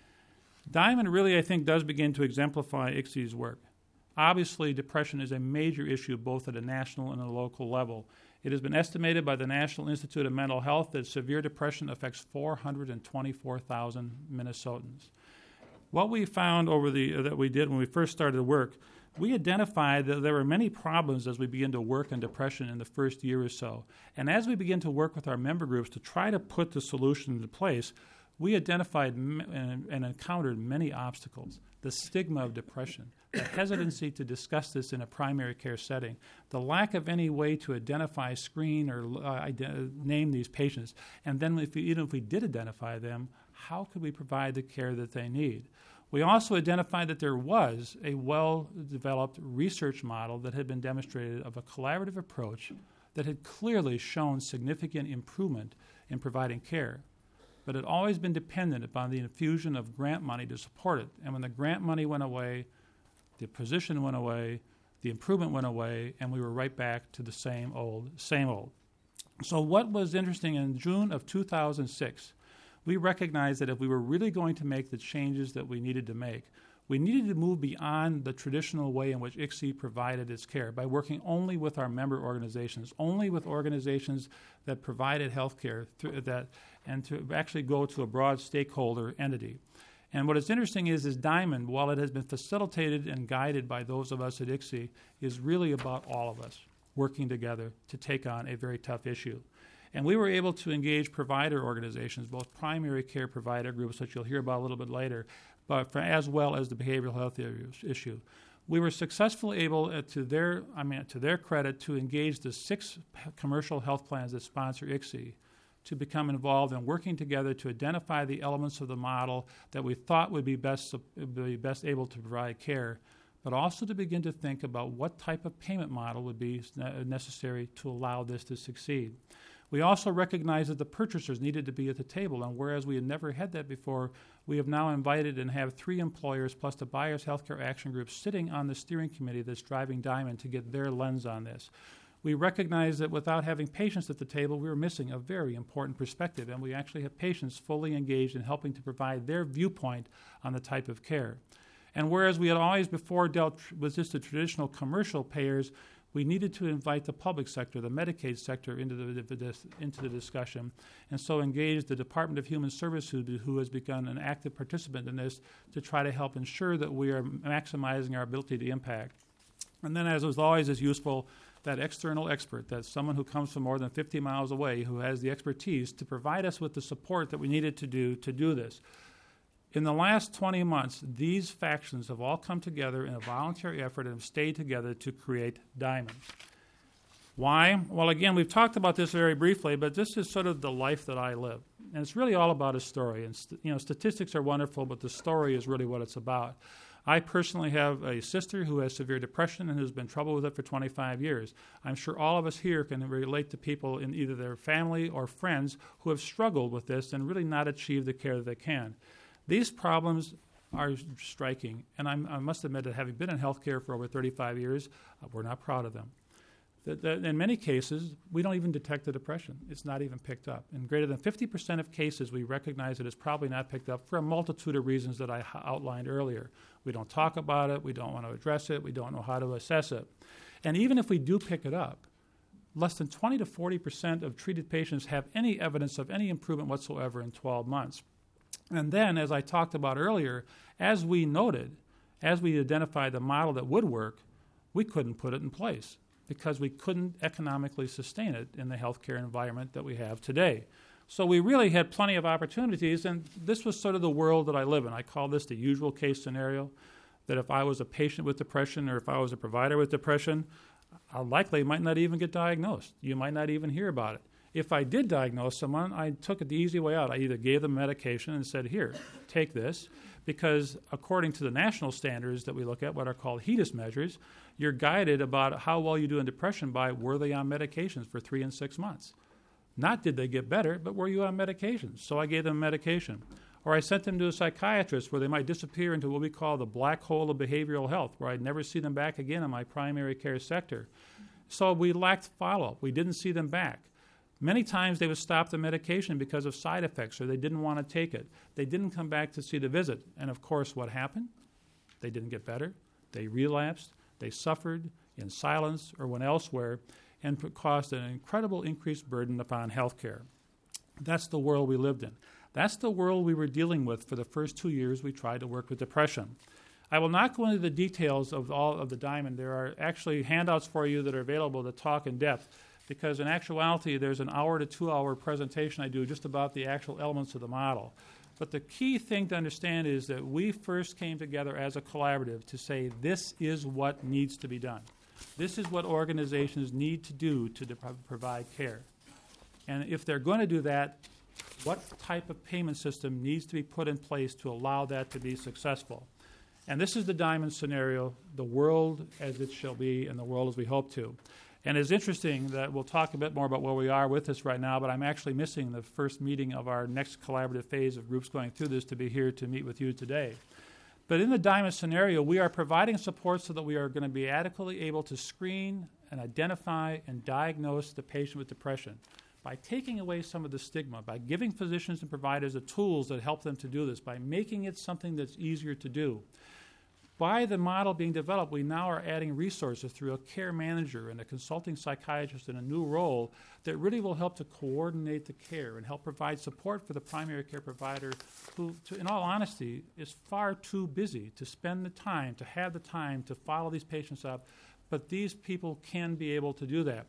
DIAMOND really, I think, does begin to exemplify I C S I's work. Obviously, depression is a major issue both at a national and a local level. It has been estimated by the National Institute of Mental Health that severe depression affects four hundred twenty-four thousand Minnesotans. What we found over the uh, that we did when we first started the work, we identified that there were many problems as we began to work on depression in the first year or so. And as we began to work with our member groups to try to put the solution into place, we identified m- and, and encountered many obstacles. The stigma of depression, the hesitancy to discuss this in a primary care setting, the lack of any way to identify, screen, or uh, ident- name these patients. And then if we, even if we did identify them, how could we provide the care that they need? We also identified that there was a well-developed research model that had been demonstrated of a collaborative approach that had clearly shown significant improvement in providing care. But it had always been dependent upon the infusion of grant money to support it. And when the grant money went away, the position went away, the improvement went away, and we were right back to the same old, same old. So what was interesting, in June of two thousand six, we recognized that if we were really going to make the changes that we needed to make, we needed to move beyond the traditional way in which I C S I provided its care by working only with our member organizations, only with organizations that provided health care, through that, and to actually go to a broad stakeholder entity. And what is interesting is, is DIAMOND, while it has been facilitated and guided by those of us at I C S I, is really about all of us working together to take on a very tough issue. And we were able to engage provider organizations, both primary care provider groups, which you'll hear about a little bit later, but for, as well as the behavioral health issue. We were successfully able, uh, to their I mean, to their credit, to engage the six p- commercial health plans that sponsor I C S I to become involved in working together to identify the elements of the model that we thought would be best, uh, be best able to provide care, but also to begin to think about what type of payment model would be necessary to allow this to succeed. We also recognized that the purchasers needed to be at the table, and whereas we had never had that before, we have now invited and have three employers plus the Buyers Healthcare Action Group sitting on the steering committee that's driving Diamond to get their lens on this. We recognize that without having patients at the table, we were missing a very important perspective, and we actually have patients fully engaged in helping to provide their viewpoint on the type of care. And whereas we had always before dealt tr- with just the traditional commercial payers, we needed to invite the public sector, the Medicaid sector, into the, the, the into the discussion, and so engage the Department of Human Services, who, who has become an active participant in this, to try to help ensure that we are maximizing our ability to impact. And then, as was always is useful, that external expert, that someone who comes from more than fifty miles away, who has the expertise to provide us with the support that we needed to do to do this. In the last twenty months, these factions have all come together in a voluntary effort and have stayed together to create Diamond. Why? Well, again, we've talked about this very briefly, but this is sort of the life that I live. And it's really all about a story. And st- you know, statistics are wonderful, but the story is really what it's about. I personally have a sister who has severe depression and has been troubled with it for twenty-five years. I'm sure all of us here can relate to people in either their family or friends who have struggled with this and really not achieved the care that they can. These problems are striking, and I'm, I must admit that having been in healthcare for over thirty-five years, uh, we're not proud of them. That, that in many cases, we don't even detect the depression. It's not even picked up. In greater than fifty percent of cases, we recognize it is probably not picked up for a multitude of reasons that I h- outlined earlier. We don't talk about it. We don't want to address it. We don't know how to assess it. And even if we do pick it up, less than twenty to forty percent of treated patients have any evidence of any improvement whatsoever in twelve months. And then, as I talked about earlier, as we noted, as we identified the model that would work, we couldn't put it in place because we couldn't economically sustain it in the healthcare environment that we have today. So we really had plenty of opportunities, and this was sort of the world that I live in. I call this the usual case scenario, that if I was a patient with depression or if I was a provider with depression, I likely might not even get diagnosed. You might not even hear about it. If I did diagnose someone, I took it the easy way out. I either gave them medication and said, here, take this, because according to the national standards that we look at, what are called HEDIS measures, you're guided about how well you do in depression by were they on medications for three and six months. Not did they get better, but were you on medications? So I gave them medication. Or I sent them to a psychiatrist where they might disappear into what we call the black hole of behavioral health, where I'd never see them back again in my primary care sector. So we lacked follow-up. We didn't see them back. Many times they would stop the medication because of side effects or they didn't want to take it. They didn't come back to see the visit. And of course, what happened? They didn't get better. They relapsed. They suffered in silence or went elsewhere and caused an incredible increased burden upon healthcare. That's the world we lived in. That's the world we were dealing with for the first two years we tried to work with depression. I will not go into the details of all of the Diamond. There are actually handouts for you that are available that talk in depth, because in actuality there's an hour to two hour presentation I do just about the actual elements of the model. But the key thing to understand is that we first came together as a collaborative to say this is what needs to be done. This is what organizations need to do to de- provide care. And if they're going to do that, what type of payment system needs to be put in place to allow that to be successful? And this is the Diamond scenario, the world as it shall be and the world as we hope to. And it's interesting that we'll talk a bit more about where we are with this right now, but I'm actually missing the first meeting of our next collaborative phase of groups going through this to be here to meet with you today. But in the Diamond scenario, we are providing support so that we are going to be adequately able to screen and identify and diagnose the patient with depression by taking away some of the stigma, by giving physicians and providers the tools that help them to do this, by making it something that's easier to do. By the model being developed, we now are adding resources through a care manager and a consulting psychiatrist in a new role that really will help to coordinate the care and help provide support for the primary care provider who, to, in all honesty, is far too busy to spend the time, to have the time to follow these patients up, but these people can be able to do that.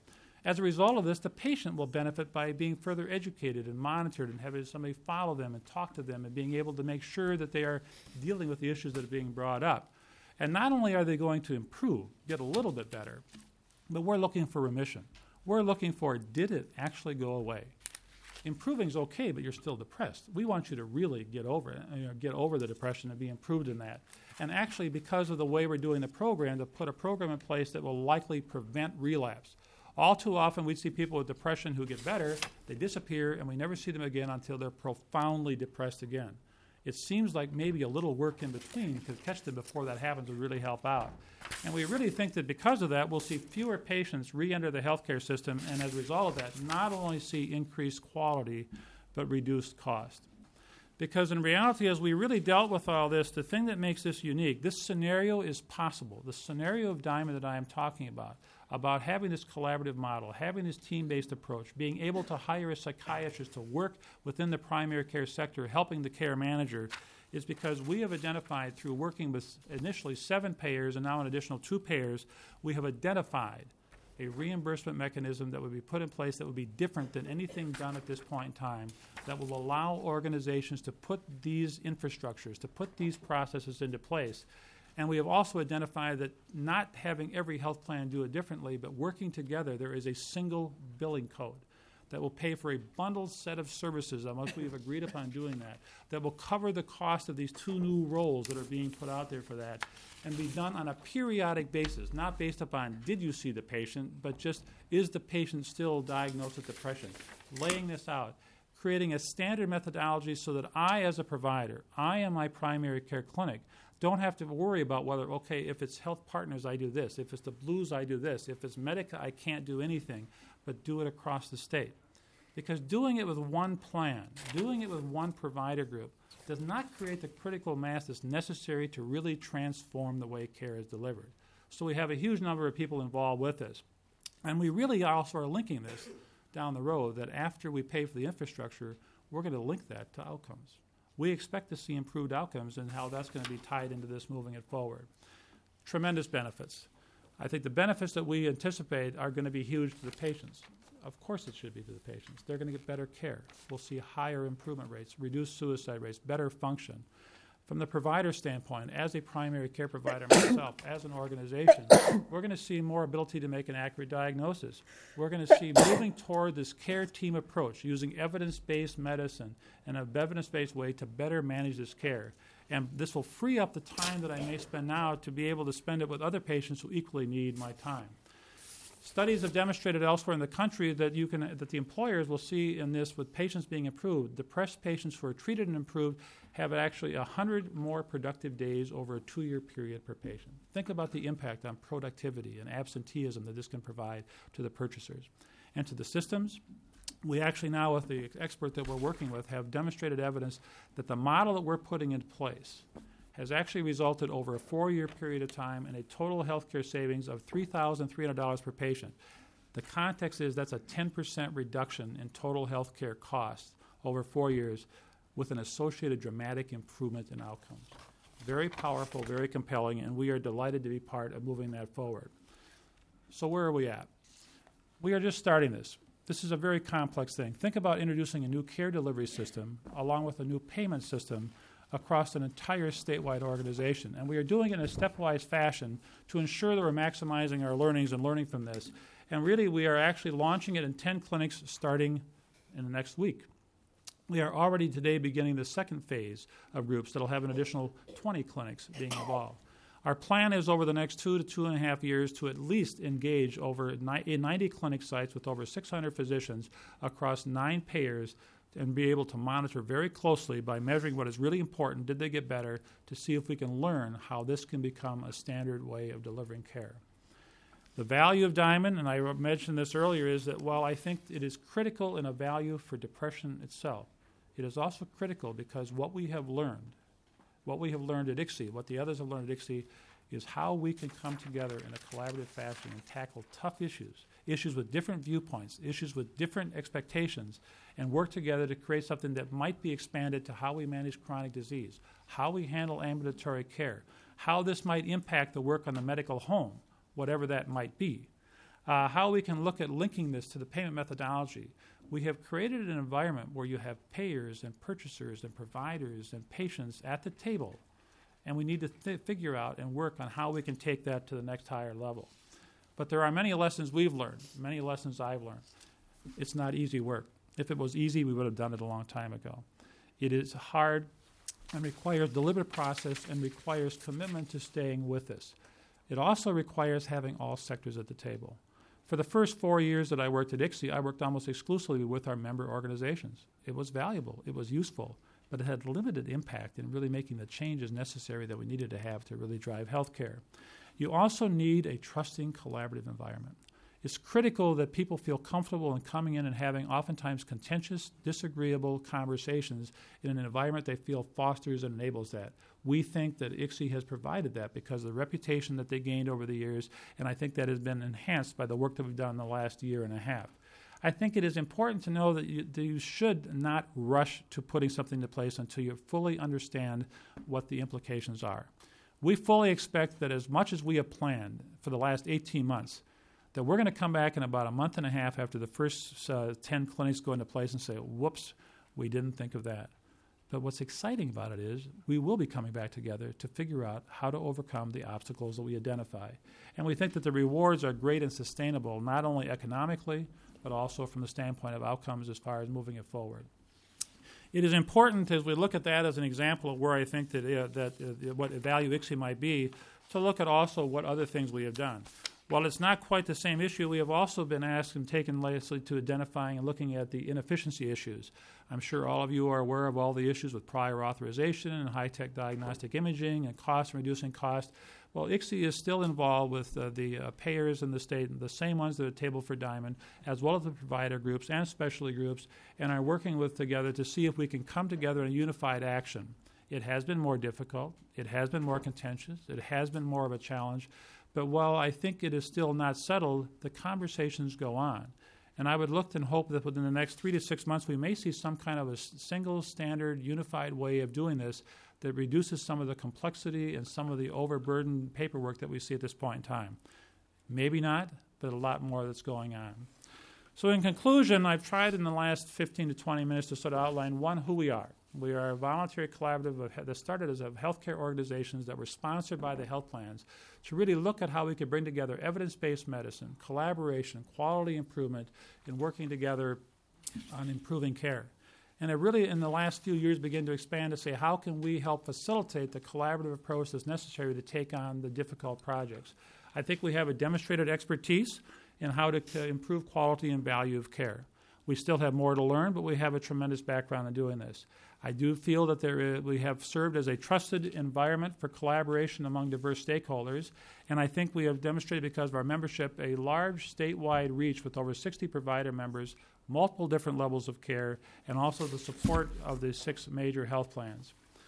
As a result of this, the patient will benefit by being further educated and monitored and having somebody follow them and talk to them and being able to make sure that they are dealing with the issues that are being brought up. And not only are they going to improve, get a little bit better, but we're looking for remission. We're looking for, did it actually go away? Improving is okay, but you're still depressed. We want you to really get over it, you know, get over the depression and be improved in that. And actually, because of the way we're doing the program, to put a program in place that will likely prevent relapse. All too often, we see people with depression who get better, they disappear, and we never see them again until they're profoundly depressed again. It seems like maybe a little work in between could catch them before that happens would really help out. And we really think that because of that, we'll see fewer patients re-enter the healthcare system, and as a result of that, not only see increased quality, but reduced cost. Because in reality, as we really dealt with all this, the thing that makes this unique, this scenario is possible. The scenario of Diamond that I am talking about, about having this collaborative model, having this team-based approach, being able to hire a psychiatrist to work within the primary care sector, helping the care manager, is because we have identified through working with initially seven payers and now an additional two payers, we have identified a reimbursement mechanism that would be put in place that would be different than anything done at this point in time, that will allow organizations to put these infrastructures, to put these processes into place. And we have also identified that not having every health plan do it differently, but working together, there is a single billing code that will pay for a bundled set of services, unless we have agreed upon doing that, that will cover the cost of these two new roles that are being put out there for that, and be done on a periodic basis, not based upon did you see the patient, but just is the patient still diagnosed with depression. Laying this out, creating a standard methodology so that I, as a provider, I am my primary care clinic, don't have to worry about whether, okay, if it's Health Partners, I do this. If it's the Blues, I do this. If it's Medica, I can't do anything, but do it across the state. Because doing it with one plan, doing it with one provider group, does not create the critical mass that's necessary to really transform the way care is delivered. So we have a huge number of people involved with this. And we really also are linking this down the road, that after we pay for the infrastructure, we're going to link that to outcomes. We expect to see improved outcomes and how that's going to be tied into this moving it forward. Tremendous benefits. I think the benefits that we anticipate are going to be huge to the patients. Of course it should be to the patients. They're going to get better care. We'll see higher improvement rates, reduced suicide rates, better function. From the provider standpoint, as a primary care provider myself, as an organization, we're going to see more ability to make an accurate diagnosis. We're going to see moving toward this care team approach, using evidence-based medicine and a evidence-based way to better manage this care. And this will free up the time that I may spend now to be able to spend it with other patients who equally need my time. Studies have demonstrated elsewhere in the country that you can, that the employers will see in this with patients being improved. Depressed patients who are treated and improved have actually one hundred more productive days over a two-year period per patient. Think about the impact on productivity and absenteeism that this can provide to the purchasers. And to the systems, we actually now, with the expert that we're working with, have demonstrated evidence that the model that we're putting into place has actually resulted over a four-year period of time in a total healthcare savings of three thousand three hundred dollars per patient. The context is that's a ten percent reduction in total healthcare costs over four years with an associated dramatic improvement in outcomes. Very powerful, very compelling, and we are delighted to be part of moving that forward. So where are we at? We are just starting this. This is a very complex thing. Think about introducing a new care delivery system along with a new payment system across an entire statewide organization. And we are doing it in a stepwise fashion to ensure that we're maximizing our learnings and learning from this. And really, we are actually launching it in ten clinics starting in the next week. We are already today beginning the second phase of groups that will have an additional twenty clinics being involved. Our plan is over the next two to two and a half years to at least engage over ninety clinic sites with over six hundred physicians across nine payers and be able to monitor very closely by measuring what is really important, did they get better, to see if we can learn how this can become a standard way of delivering care. The value of Diamond, and I mentioned this earlier, is that while I think it is critical in a value for depression itself, it is also critical because what we have learned, what we have learned at I C S I, what the others have learned at I C S I, is how we can come together in a collaborative fashion and tackle tough issues, issues with different viewpoints, issues with different expectations, and work together to create something that might be expanded to how we manage chronic disease, how we handle ambulatory care, how this might impact the work on the medical home, whatever that might be. Uh, how we can look at linking this to the payment methodology. We have created an environment where you have payers and purchasers and providers and patients at the table, and we need to th- figure out and work on how we can take that to the next higher level. But there are many lessons we've learned, many lessons I've learned. It's not easy work. If it was easy, we would have done it a long time ago. It is hard and requires deliberate process and requires commitment to staying with this. It also requires having all sectors at the table. For the first four years that I worked at I C S I, I worked almost exclusively with our member organizations. It was valuable, it was useful, but it had limited impact in really making the changes necessary that we needed to have to really drive healthcare. You also need a trusting, collaborative environment. It's critical that people feel comfortable in coming in and having oftentimes contentious, disagreeable conversations in an environment they feel fosters and enables that. We think that I C S I has provided that because of the reputation that they gained over the years, and I think that has been enhanced by the work that we've done in the last year and a half. I think it is important to know that you, that you should not rush to putting something into place until you fully understand what the implications are. We fully expect that as much as we have planned for the last eighteen months, that we're going to come back in about a month and a half after the first uh, ten clinics go into place and say, whoops, we didn't think of that. But what's exciting about it is we will be coming back together to figure out how to overcome the obstacles that we identify. And we think that the rewards are great and sustainable, not only economically, but also from the standpoint of outcomes as far as moving it forward. It is important, as we look at that as an example of where I think that, uh, that uh, what value I C S I might be, to look at also what other things we have done. While it's not quite the same issue, we have also been asked and taken lately to identifying and looking at the inefficiency issues. I'm sure all of you are aware of all the issues with prior authorization and high-tech diagnostic imaging and cost and reducing cost. Well, I C S I is still involved with uh, the uh, payers in the state, the same ones that are Table for Diamond, as well as the provider groups and specialty groups, and are working with together to see if we can come together in a unified action. It has been more difficult. It has been more contentious. It has been more of a challenge. But while I think it is still not settled, the conversations go on. And I would look and hope that within the next three to six months, we may see some kind of a single, standard, unified way of doing this that reduces some of the complexity and some of the overburdened paperwork that we see at this point in time. Maybe not, but a lot more that's going on. So in conclusion, I've tried in the last fifteen to twenty minutes to sort of outline, one, who we are. We are a voluntary collaborative of, that started as of healthcare organizations that were sponsored by the health plans to really look at how we could bring together evidence-based medicine, collaboration, quality improvement, and working together on improving care. And it really, in the last few years, began to expand to say, how can we help facilitate the collaborative approach that's necessary to take on the difficult projects? I think we have a demonstrated expertise in how to, to improve quality and value of care. We still have more to learn, but we have a tremendous background in doing this. I do feel that there is, we have served as a trusted environment for collaboration among diverse stakeholders, and I think we have demonstrated, because of our membership, a large statewide reach with over sixty provider members, multiple different levels of care, and also the support of the six major health plans.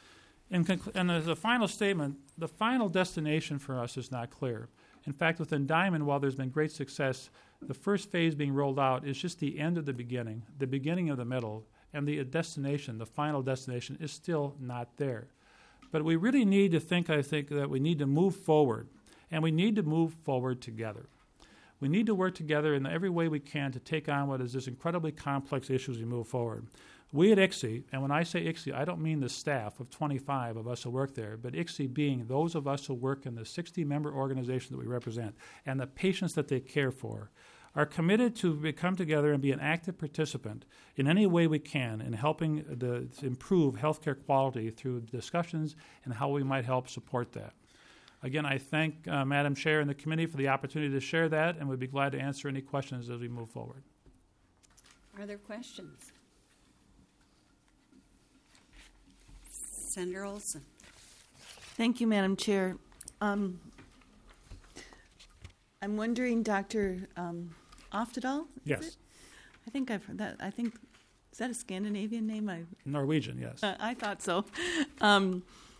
In conclu- and as a final statement, the final destination for us is not clear. In fact, within Diamond, while there's been great success, the first phase being rolled out is just the end of the beginning, the beginning of the middle, and the destination, the final destination, is still not there. But we really need to think, I think, that we need to move forward, and we need to move forward together. We need to work together in every way we can to take on what is this incredibly complex issue as we move forward. We at I C S I, and when I say I C S I, I don't mean the staff of twenty-five of us who work there, but I C S I being those of us who work in the sixty-member organization that we represent and the patients that they care for, are committed to come together and be an active participant in any way we can in helping the, to improve healthcare quality through discussions and how we might help support that. Again, I thank uh, Madam Chair and the committee for the opportunity to share that, and we'd be glad to answer any questions as we move forward. Are there questions? Senator Olson. Thank you, Madam Chair. Um, I'm wondering, Doctor Um, Oftedal? Yes. It? I think I've heard that. I think, is that a Scandinavian name? I Norwegian, yes. uh, I thought so. Um,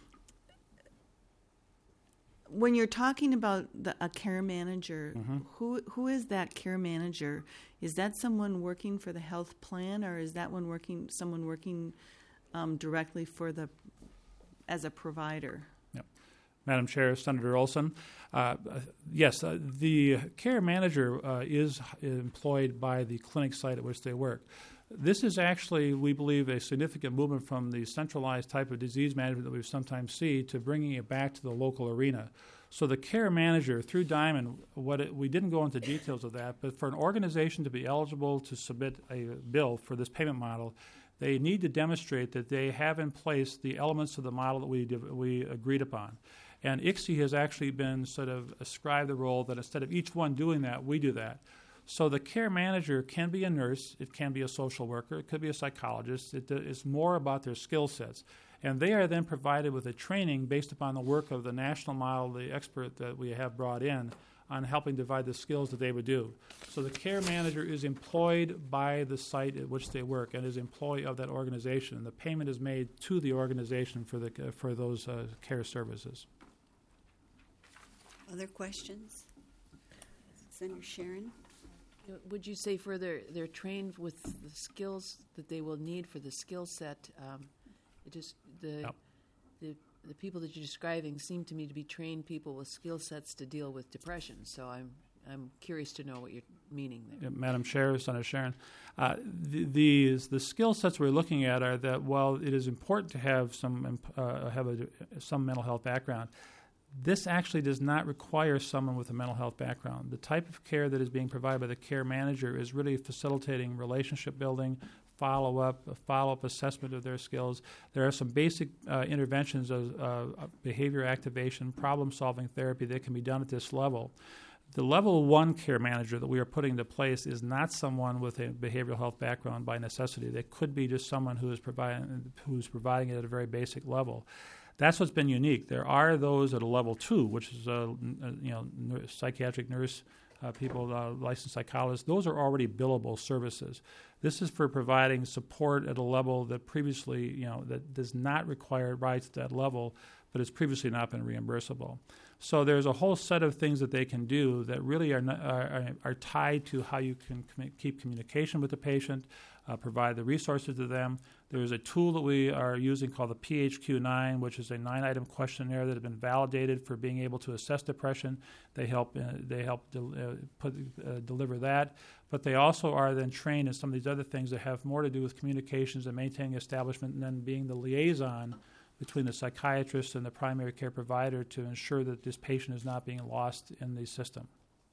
when you're talking about the, a care manager, Mm-hmm. who who is that care manager? Is that someone working for the health plan, or is that one working someone working um, directly for the as a provider? Madam Chair, Senator Olson. Uh, yes, uh, the care manager uh, is employed by the clinic site at which they work. This is actually, we believe, a significant movement from the centralized type of disease management that we sometimes see to bringing it back to the local arena. So the care manager, through Diamond, what it, we didn't go into details of that, but for an organization to be eligible to submit a bill for this payment model, they need to demonstrate that they have in place the elements of the model that we we agreed upon. And I C S I has actually been sort of ascribed the role that instead of each one doing that, we do that. So the care manager can be a nurse, it can be a social worker, it could be a psychologist. It is more about their skill sets. And they are then provided with a training based upon the work of the national model, the expert that we have brought in, on helping divide the skills that they would do. So the care manager is employed by the site at which they work and is employee of that organization. And the payment is made to the organization for the uh, for those uh, care services. Other questions? Senator Sharon? Would you say further they're trained with the skills that they will need for the skill set? Um, it just the, Yep. the the people that you're describing seem to me to be trained people with skill sets to deal with depression. So I'm I'm curious to know what you're meaning there. Yeah, Madam Chair, Senator Sharon, uh, the the, the skill sets we're looking at are that while it is important to have some uh, have a, some mental health background, this actually does not require someone with a mental health background. The type of care that is being provided by the care manager is really facilitating relationship building, follow-up, a follow-up assessment of their skills. There are some basic uh, interventions of uh, behavior activation, problem-solving therapy that can be done at this level. The level one care manager that we are putting into place is not someone with a behavioral health background by necessity. They could be just someone who is providing who's providing it at a very basic level. That's what's been unique. There are those at a level two, which is uh, you know nurse, psychiatric nurse uh, people, uh, licensed psychologists. Those are already billable services. This is for providing support at a level that previously you know that does not require rights at that level, but has previously not been reimbursable. So there's a whole set of things that they can do that really are not, are, are tied to how you can com- keep communication with the patient, uh, provide the resources to them. There's a tool that we are using called the P H Q nine, which is a nine-item questionnaire that has been validated for being able to assess depression. They help uh, they help del- uh, put, uh, deliver that, but they also are then trained in some of these other things that have more to do with communications and maintaining establishment, and then being the liaison between the psychiatrist and the primary care provider to ensure that this patient is not being lost in the system.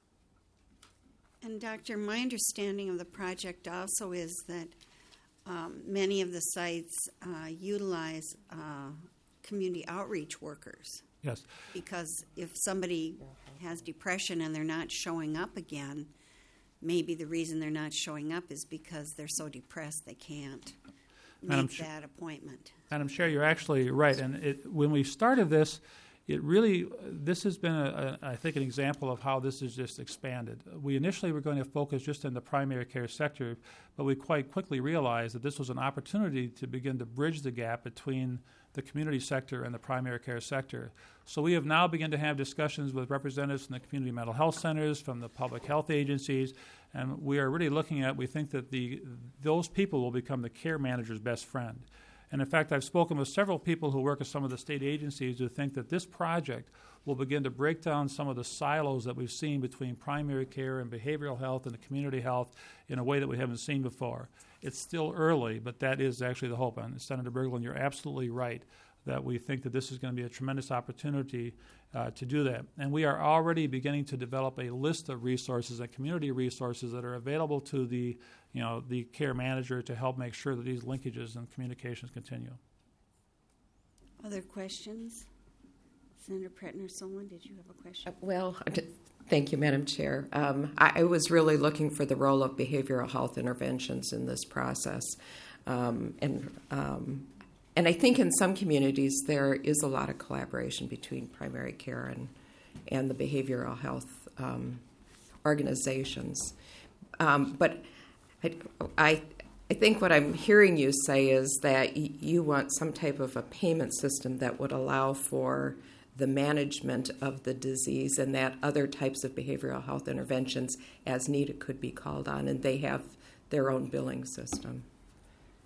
And Doctor, my understanding of the project also is that um, many of the sites uh, utilize uh, community outreach workers. Yes. Because if somebody has depression and they're not showing up again, maybe the reason they're not showing up is because they're so depressed they can't Madam make Ch- that appointment. Madam Chair, you're actually right. And it, when we started this, it really, this has been, a, a, I think, an example of how this has just expanded. We initially were going to focus just in the primary care sector, but we quite quickly realized that this was an opportunity to begin to bridge the gap between the community sector and the primary care sector. So we have now begun to have discussions with representatives from the community mental health centers, from the public health agencies, and we are really looking at, we think that the those people will become the care manager's best friend. And in fact, I've spoken with several people who work at some of the state agencies who think that this project will begin to break down some of the silos that we've seen between primary care and behavioral health and community health in a way that we haven't seen before. It's still early, but that is actually the hope. And Senator Berglund, you're absolutely right that we think that this is going to be a tremendous opportunity uh, to do that. And we are already beginning to develop a list of resources and community resources that are available to the, you know, the care manager to help make sure that these linkages and communications continue. Other questions? Senator Pretner-Solon, did you have a question? Uh, well, thank you, Madam Chair. Um, I, I was really looking for the role of behavioral health interventions in this process. Um, and um, and I think in some communities there is a lot of collaboration between primary care and, and the behavioral health um, organizations. Um, but I, I I think what I'm hearing you say is that y- you want some type of a payment system that would allow for the management of the disease, and that other types of behavioral health interventions as needed could be called on, and they have their own billing system.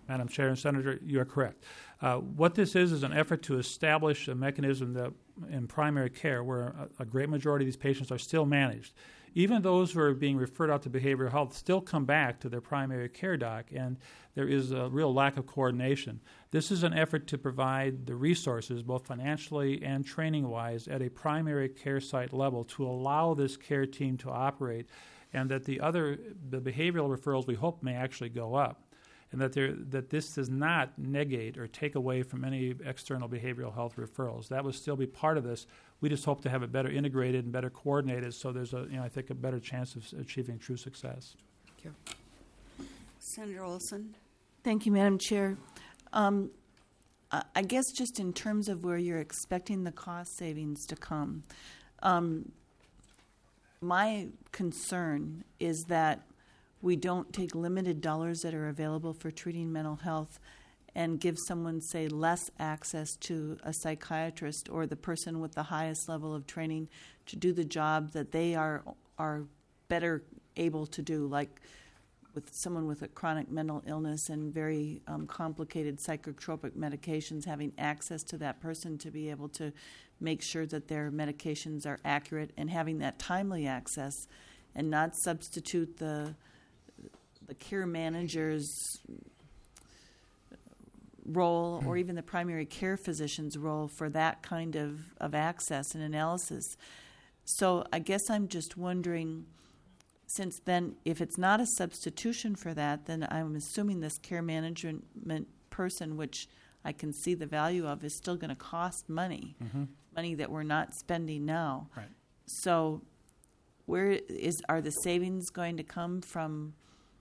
Madam Chair and Senator, you are correct. Uh, what this is is an effort to establish a mechanism that in primary care where a, a great majority of these patients are still managed. Even those who are being referred out to behavioral health still come back to their primary care doc, and there is a real lack of coordination. This is an effort to provide the resources, both financially and training-wise, at a primary care site level to allow this care team to operate, and that the other the behavioral referrals we hope may actually go up, and that there that this does not negate or take away from any external behavioral health referrals. That will still be part of this. We just hope to have it better integrated and better coordinated, so there's a you know I think a better chance of achieving true success. Thank you. Senator Olson. Thank you, Madam Chair. Um, I I guess just in terms of where you're expecting the cost savings to come, um, my concern is that we don't take limited dollars that are available for treating mental health and give someone, say, less access to a psychiatrist or the person with the highest level of training to do the job that they are are better able to do, like with someone with a chronic mental illness and very um, complicated psychotropic medications, having access to that person to be able to make sure that their medications are accurate and having that timely access and not substitute the the care manager's role or even the primary care physician's role for that kind of, of access and analysis. So I guess I'm just wondering, since then, if it's not a substitution for that, then I'm assuming this care management person, which I can see the value of, is still going to cost money, Mm-hmm. money that we're not spending now. Right. So where is are the savings going to come from?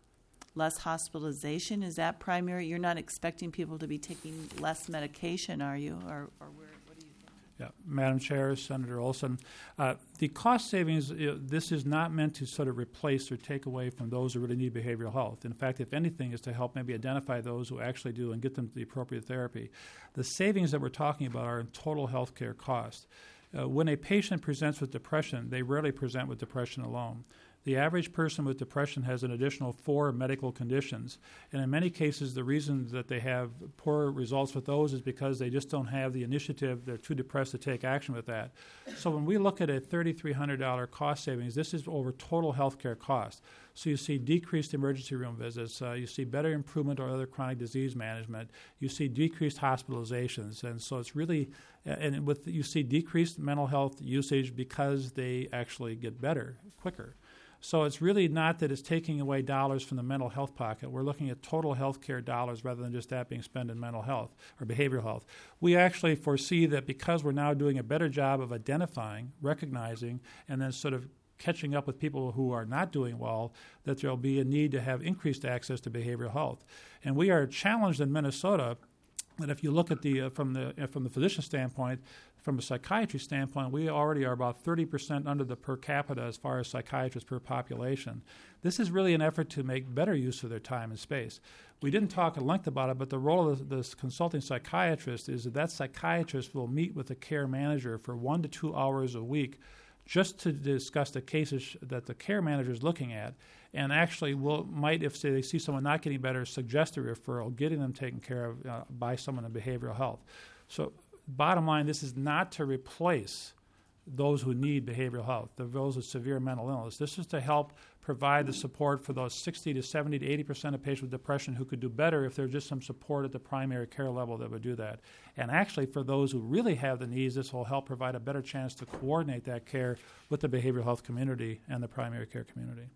Less hospitalization? Is that primary? You're not expecting people to be taking less medication, are you? Or, or where, what do you think? Yeah, Madam Chair, Senator Olson, uh, the cost savings, uh, this is not meant to sort of replace or take away from those who really need behavioral health. In fact, if anything, is to help maybe identify those who actually do and get them the appropriate therapy. The savings that we're talking about are in total health care cost. Uh, when a patient presents with depression, they rarely present with depression alone. The average person with depression has an additional four medical conditions, and in many cases the reason that they have poor results with those is because they just don't have the initiative, they're too depressed to take action with that. So when we look at a three thousand three hundred dollars cost savings, this is over total health care cost. So you see decreased emergency room visits, uh, you see better improvement or other chronic disease management, you see decreased hospitalizations, and so it's really, and with you see decreased mental health usage because they actually get better quicker. So it's really not that it's taking away dollars from the mental health pocket. We're looking at total health care dollars rather than just that being spent in mental health or behavioral health. We actually foresee that because we're now doing a better job of identifying, recognizing, and then sort of catching up with people who are not doing well, that there will be a need to have increased access to behavioral health. And we are challenged in Minnesota that if you look at the uh, from the uh, from the physician standpoint, from a psychiatry standpoint, we already are about thirty percent under the per capita as far as psychiatrists per population. This is really an effort to make better use of their time and space. We didn't talk at length about it, but the role of this consulting psychiatrist is that that psychiatrist will meet with the care manager for one to two hours a week just to discuss the cases that the care manager is looking at, and actually will might, if say they see someone not getting better, suggest a referral, getting them taken care of uh, by someone in behavioral health. So bottom line, this is not to replace those who need behavioral health, those with severe mental illness. This is to help provide the support for those sixty to seventy to eighty percent of patients with depression who could do better if there's just some support at the primary care level that would do that. And actually, for those who really have the needs, this will help provide a better chance to coordinate that care with the behavioral health community and the primary care community.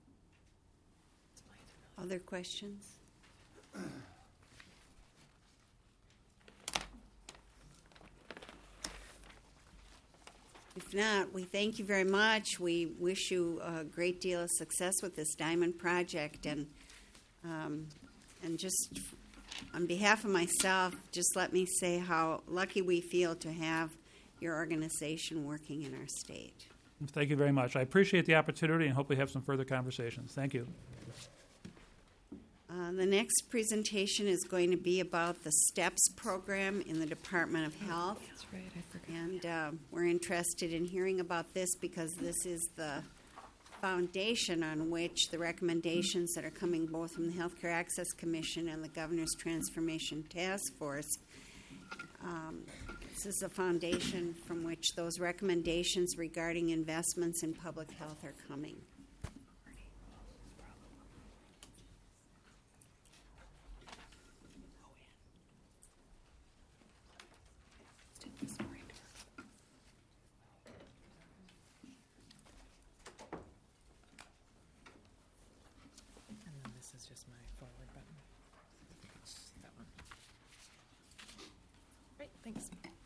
Other questions? If not, we thank you very much. We wish you a great deal of success with this Diamond Project. And um, and just on behalf of myself, just let me say how lucky we feel to have your organization working in our state. Thank you very much. I appreciate the opportunity and hope we have some further conversations. Thank you. Uh, the next presentation is going to be about the STEPS program in the Department of Health. That's right, I forgot. And uh, we're interested in hearing about this because this is the foundation on which the recommendations that are coming both from the Healthcare Access Commission and the Governor's Transformation Task Force. Um, this is a foundation from which those recommendations regarding investments in public health are coming. Thanks.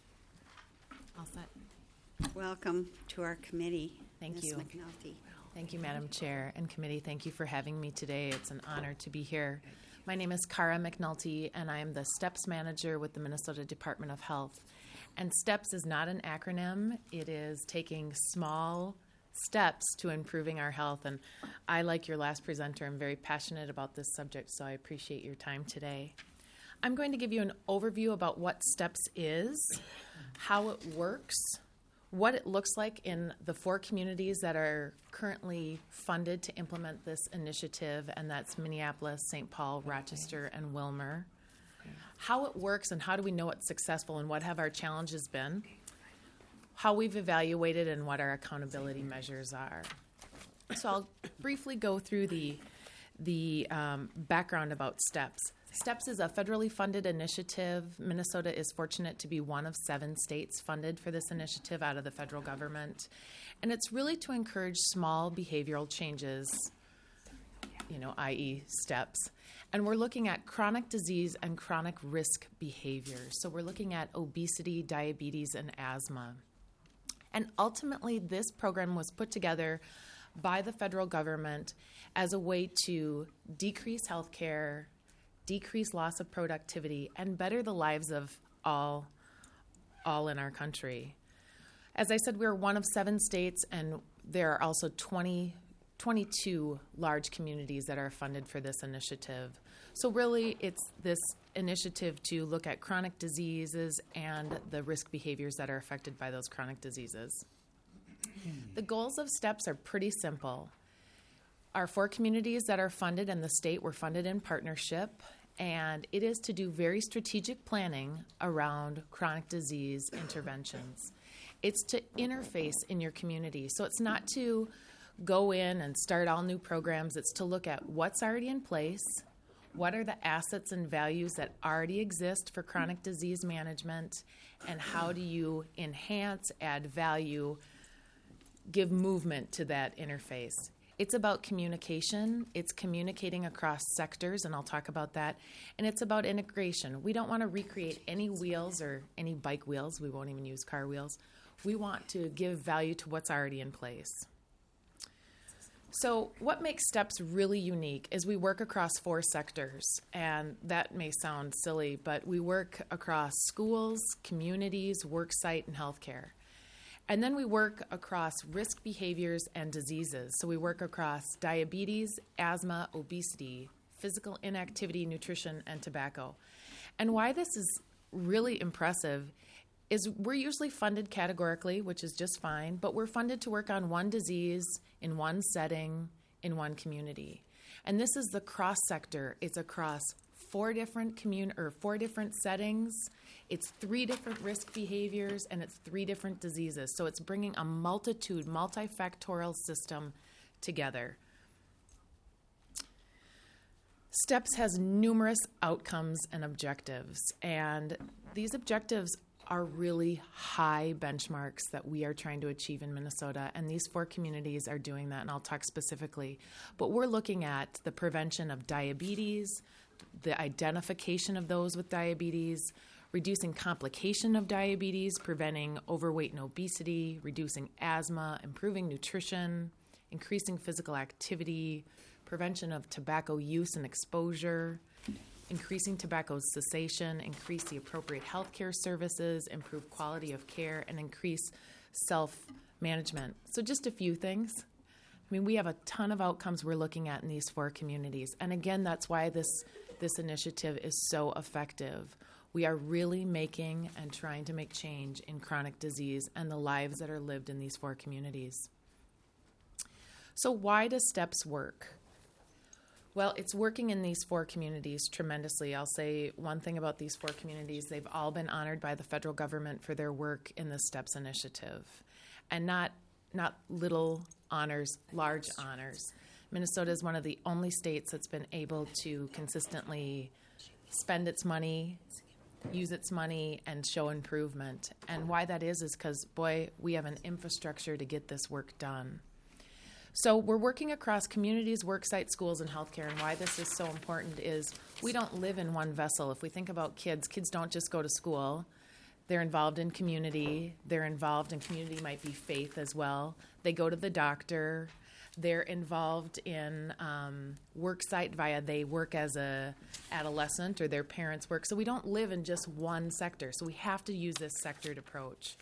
All set. Welcome to our committee. Thank Miz you. McNulty. Thank you, Madam Chair and committee. Thank you for having me today. It's an honor to be here. My name is Cara McNulty, and I am the STEPS manager with the Minnesota Department of Health. And STEPS is not an acronym. It is taking small steps to improving our health. And I, like your last presenter, am very passionate about this subject, so I appreciate your time today. I'm going to give you an overview about what STEPS is, how it works, what it looks like in the four communities that are currently funded to implement this initiative, and that's Minneapolis, Saint Paul, Rochester, and Wilmer. How it works and how do we know it's successful and what have our challenges been, how we've evaluated and what our accountability measures are. So I'll briefly go through the, the um, background about STEPS. STEPS is a federally funded initiative. Minnesota is fortunate to be one of seven states funded for this initiative out of the federal government. And it's really to encourage small behavioral changes, you know, that is STEPS. And we're looking at chronic disease and chronic risk behaviors. So we're looking at obesity, diabetes, and asthma. And ultimately, this program was put together by the federal government as a way to decrease health care, decrease loss of productivity, and better the lives of all, all in our country. As I said, we're one of seven states, and there are also twenty, twenty-two large communities that are funded for this initiative. So really, it's this initiative to look at chronic diseases and the risk behaviors that are affected by those chronic diseases. The goals of STEPS are pretty simple. Our four communities that are funded in the state were funded in partnership, and it is to do very strategic planning around chronic disease interventions. It's to interface in your community. So it's not to go in and start all new programs. It's to look at what's already in place, what are the assets and values that already exist for chronic disease management, and how do you enhance, add value, give movement to that interface. It's about communication. It's communicating across sectors, and I'll talk about that. And it's about integration. We don't want to recreate any wheels or any bike wheels. We won't even use car wheels. We want to give value to what's already in place. So what makes STEPS really unique is we work across four sectors, and that may sound silly, but we work across schools, communities, worksite, and healthcare. And then we work across risk behaviors and diseases. So we work across diabetes, asthma, obesity, physical inactivity, nutrition, and tobacco. And why this is really impressive is we're usually funded categorically, which is just fine, but we're funded to work on one disease in one setting in one community. And this is the cross sector. It's across four different commun- or four different settings. It's three different risk behaviors, and it's three different diseases. So it's bringing a multitude, multifactorial system together. STEPS has numerous outcomes and objectives, and these objectives are really high benchmarks that we are trying to achieve in Minnesota, and these four communities are doing that, and I'll talk specifically. But we're looking at the prevention of diabetes, the identification of those with diabetes, reducing complication of diabetes, preventing overweight and obesity, reducing asthma, improving nutrition, increasing physical activity, prevention of tobacco use and exposure, increasing tobacco cessation, increase the appropriate health care services, improve quality of care, and increase self-management. So just a few things. I mean, we have a ton of outcomes we're looking at in these four communities. And again, that's why this, this initiative is so effective. We are really making and trying to make change in chronic disease and the lives that are lived in these four communities. So why does STEPS work? Well, it's working in these four communities tremendously. I'll say one thing about these four communities. They've all been honored by the federal government for their work in the STEPS initiative. And not not little honors, large honors. Minnesota is one of the only states that's been able to consistently spend its money, use its money, and show improvement. And why that is is because, boy, we have an infrastructure to get this work done. So we're working across communities, worksite, schools, and healthcare, and why this is so important is we don't live in one vessel. If we think about kids, kids don't just go to school. They're involved in community. They're involved in community, might be faith as well. They go to the doctor. They're involved in um, worksite via they work as a adolescent or their parents work. So we don't live in just one sector. So we have to use this sectored approach.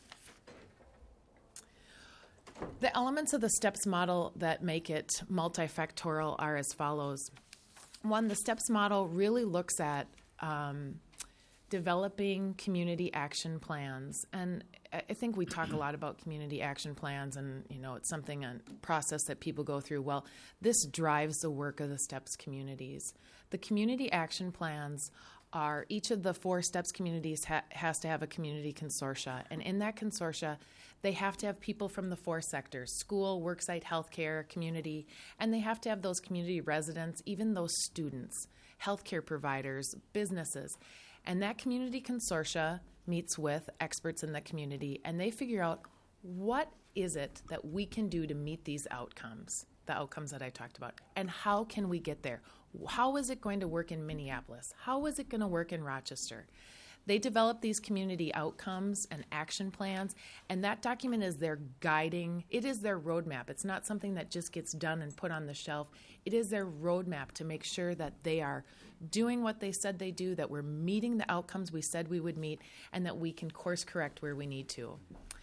The elements of the STEPS model that make it multifactorial are as follows. One, the STEPS model really looks at um, developing community action plans. And I think we talk a lot about community action plans and, you know, it's something, a process that people go through. Well, this drives the work of the STEPS communities. The community action plans are, each of the four STEPS communities ha- has to have a community consortia. And in that consortia, they have to have people from the four sectors, school, worksite, healthcare, community, and they have to have those community residents, even those students, healthcare providers, businesses. And that community consortia meets with experts in the community, and they figure out what is it that we can do to meet these outcomes, the outcomes that I talked about, and how can we get there? How is it going to work in Minneapolis? How is it going to work in Rochester? They develop these community outcomes and action plans, and that document is their guiding, it is their roadmap. It's not something that just gets done and put on the shelf. It is their roadmap to make sure that they are doing what they said they do, that we're meeting the outcomes we said we would meet, and that we can course correct where we need to.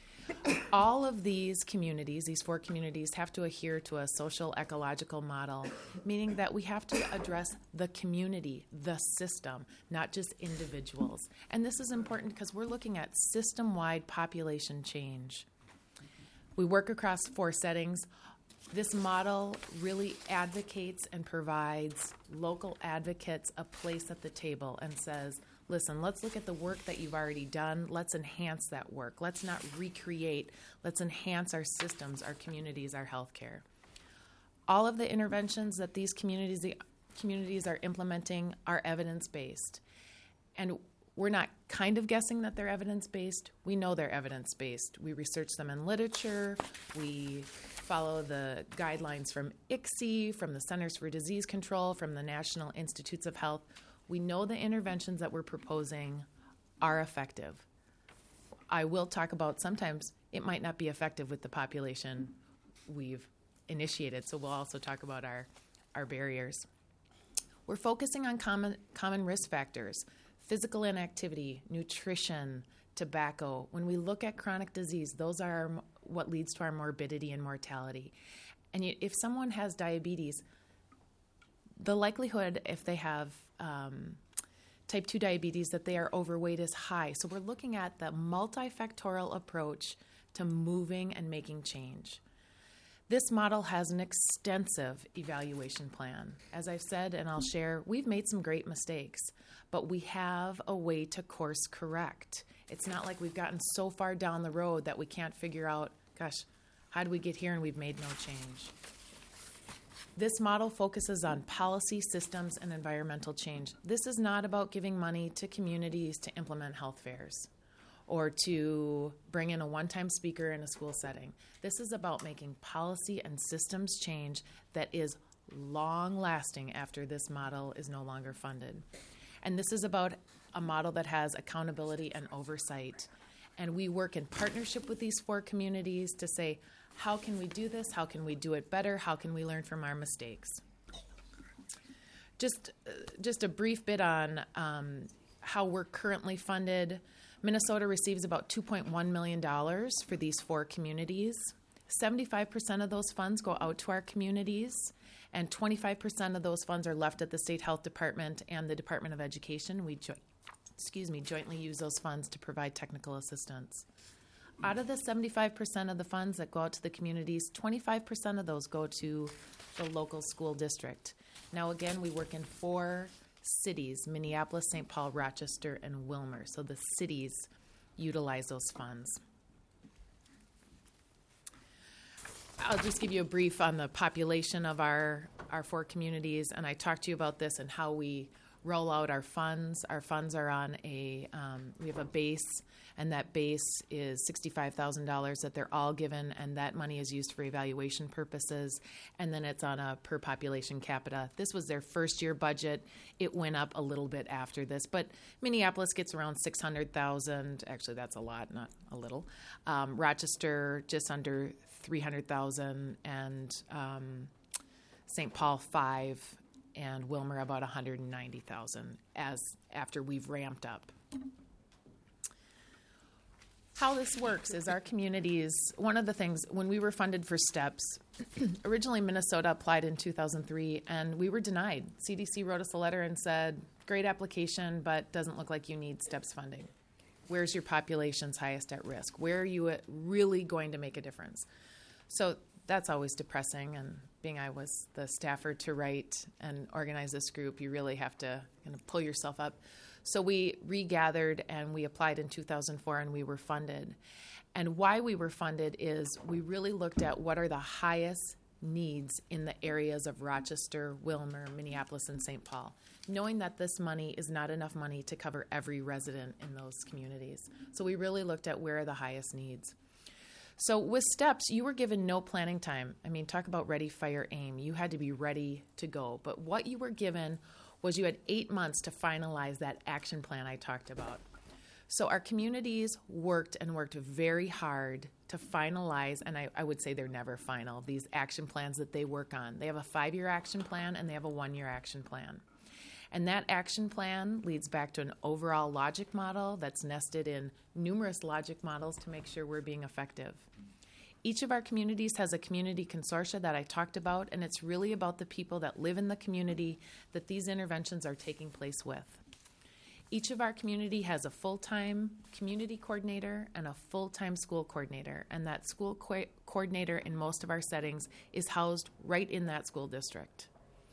All of these communities, these four communities, have to adhere to a social ecological model, meaning that we have to address the community, the system, not just individuals. And this is important because we're looking at system-wide population change. We work across four settings. This model really advocates and provides local advocates a place at the table and says, listen, let's look at the work that you've already done. Let's enhance that work. Let's not recreate. Let's enhance our systems, our communities, our healthcare. All of the interventions that these communities, the communities are implementing are evidence-based. And we're not kind of guessing that they're evidence-based. We know they're evidence-based. We research them in literature. We follow the guidelines from I C S I, from the Centers for Disease Control, from the National Institutes of Health. We know the interventions that we're proposing are effective. I will talk about sometimes it might not be effective with the population we've initiated, so we'll also talk about our, our barriers. We're focusing on common, common risk factors, physical inactivity, nutrition, tobacco. When we look at chronic disease, those are our, what leads to our morbidity and mortality. And you, if someone has diabetes, the likelihood if they have um, type two diabetes that they are overweight is high. So we're looking at the multifactorial approach to moving and making change. This model has an extensive evaluation plan. As I've said, and I'll share, we've made some great mistakes, but we have a way to course correct. It's not like we've gotten so far down the road that we can't figure out, gosh, how did we get here and we've made no change? This model focuses on policy, systems, and environmental change. This is not about giving money to communities to implement health fairs or to bring in a one-time speaker in a school setting. This is about making policy and systems change that is long-lasting after this model is no longer funded. And this is about a model that has accountability and oversight. And we work in partnership with these four communities to say, how can we do this? How can we do it better? How can we learn from our mistakes? Just, uh, just a brief bit on um, how we're currently funded. Minnesota receives about two point one million dollars for these four communities. seventy-five percent of those funds go out to our communities, and twenty-five percent of those funds are left at the State Health Department and the Department of Education. We jo- excuse me, jointly use those funds to provide technical assistance. Out of the seventy-five percent of the funds that go out to the communities, twenty-five percent of those go to the local school district. Now, again, we work in four cities, Minneapolis, Saint Paul, Rochester, and Wilmer. So the cities utilize those funds. I'll just give you a brief on the population of our, our four communities, and I talked to you about this and how we roll out our funds. Our funds are on a, um, we have a base, and that base is sixty-five thousand dollars that they're all given, and that money is used for evaluation purposes, and then it's on a per population capita. This was their first year budget. It went up a little bit after this, but Minneapolis gets around six hundred thousand. Actually, that's a lot, not a little. Um, Rochester, just under three hundred thousand, and um, Saint Paul, five, and Wilmer about one hundred ninety thousand as after we've ramped up. How this works is our communities, one of the things, when we were funded for STEPS, originally Minnesota applied in two thousand three, and we were denied. C D C wrote us a letter and said, great application, but doesn't look like you need STEPS funding. Where's your population's highest at risk? Where are you really going to make a difference? So that's always depressing, and being I was the staffer to write and organize this group, you really have to kind of pull yourself up. So we regathered and we applied in two thousand four, and we were funded. And why we were funded is we really looked at what are the highest needs in the areas of Rochester, Wilmer, Minneapolis, and Saint Paul, knowing that this money is not enough money to cover every resident in those communities. So we really looked at where are the highest needs. So with STEPS, you were given no planning time. I mean, talk about ready, fire, aim. You had to be ready to go. But what you were given was you had eight months to finalize that action plan I talked about. So our communities worked and worked very hard to finalize, and I, I would say they're never final, these action plans that they work on. They have a five-year action plan and they have a one-year action plan. And that action plan leads back to an overall logic model that's nested in numerous logic models to make sure we're being effective. Each of our communities has a community consortia that I talked about, and it's really about the people that live in the community that these interventions are taking place with. Each of our community has a full-time community coordinator and a full-time school coordinator, and that school co- coordinator in most of our settings is housed right in that school district.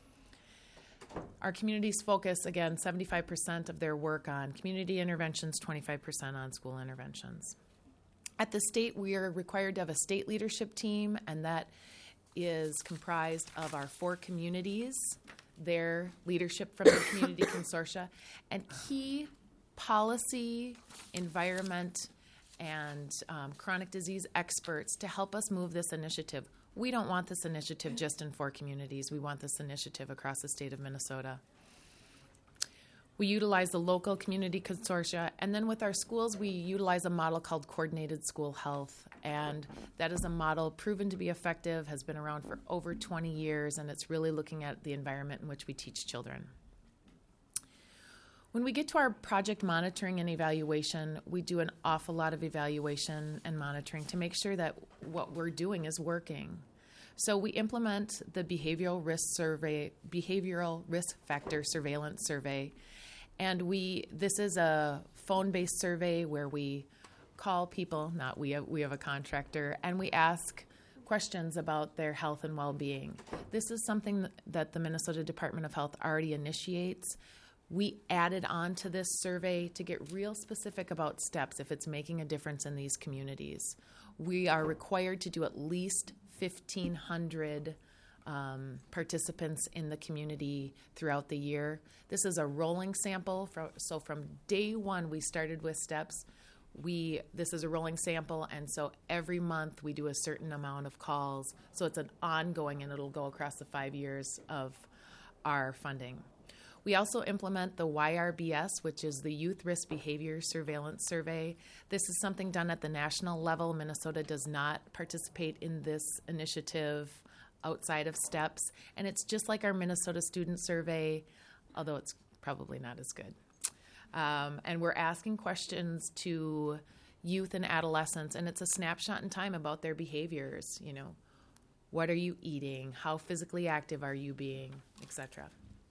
Our communities focus, again, seventy-five percent of their work on community interventions, twenty-five percent on school interventions. At the state, we are required to have a state leadership team, and that is comprised of our four communities, their leadership from the community consortia, and key policy, environment, and um, chronic disease experts to help us move this initiative. We don't want this initiative just in four communities. We want this initiative across the state of Minnesota. We utilize the local community consortia, and then with our schools, we utilize a model called Coordinated School Health, and that is a model proven to be effective, has been around for over twenty years, and it's really looking at the environment in which we teach children. When we get to our project monitoring and evaluation, we do an awful lot of evaluation and monitoring to make sure that what we're doing is working. So we implement the behavioral risk survey, behavioral risk factor surveillance survey, and we this is a phone-based survey where we call people, not we have, we have a contractor, and we ask questions about their health and well-being. This is something that the Minnesota Department of Health already initiates. We added on to this survey to get real specific about STEPS if it's making a difference in these communities. We are required to do at least fifteen hundred um, participants in the community throughout the year. This is a rolling sample, for, so from day one we started with STEPS. We this is a rolling sample, and so every month we do a certain amount of calls. So it's an ongoing, and it'll go across the five years of our funding. We also implement the Y R B S, which is the Youth Risk Behavior Surveillance Survey. This is something done at the national level. Minnesota does not participate in this initiative outside of STEPS, and it's just like our Minnesota Student Survey, although it's probably not as good. Um, and we're asking questions to youth and adolescents, and it's a snapshot in time about their behaviors. You know, what are you eating? How physically active are you being, et cetera.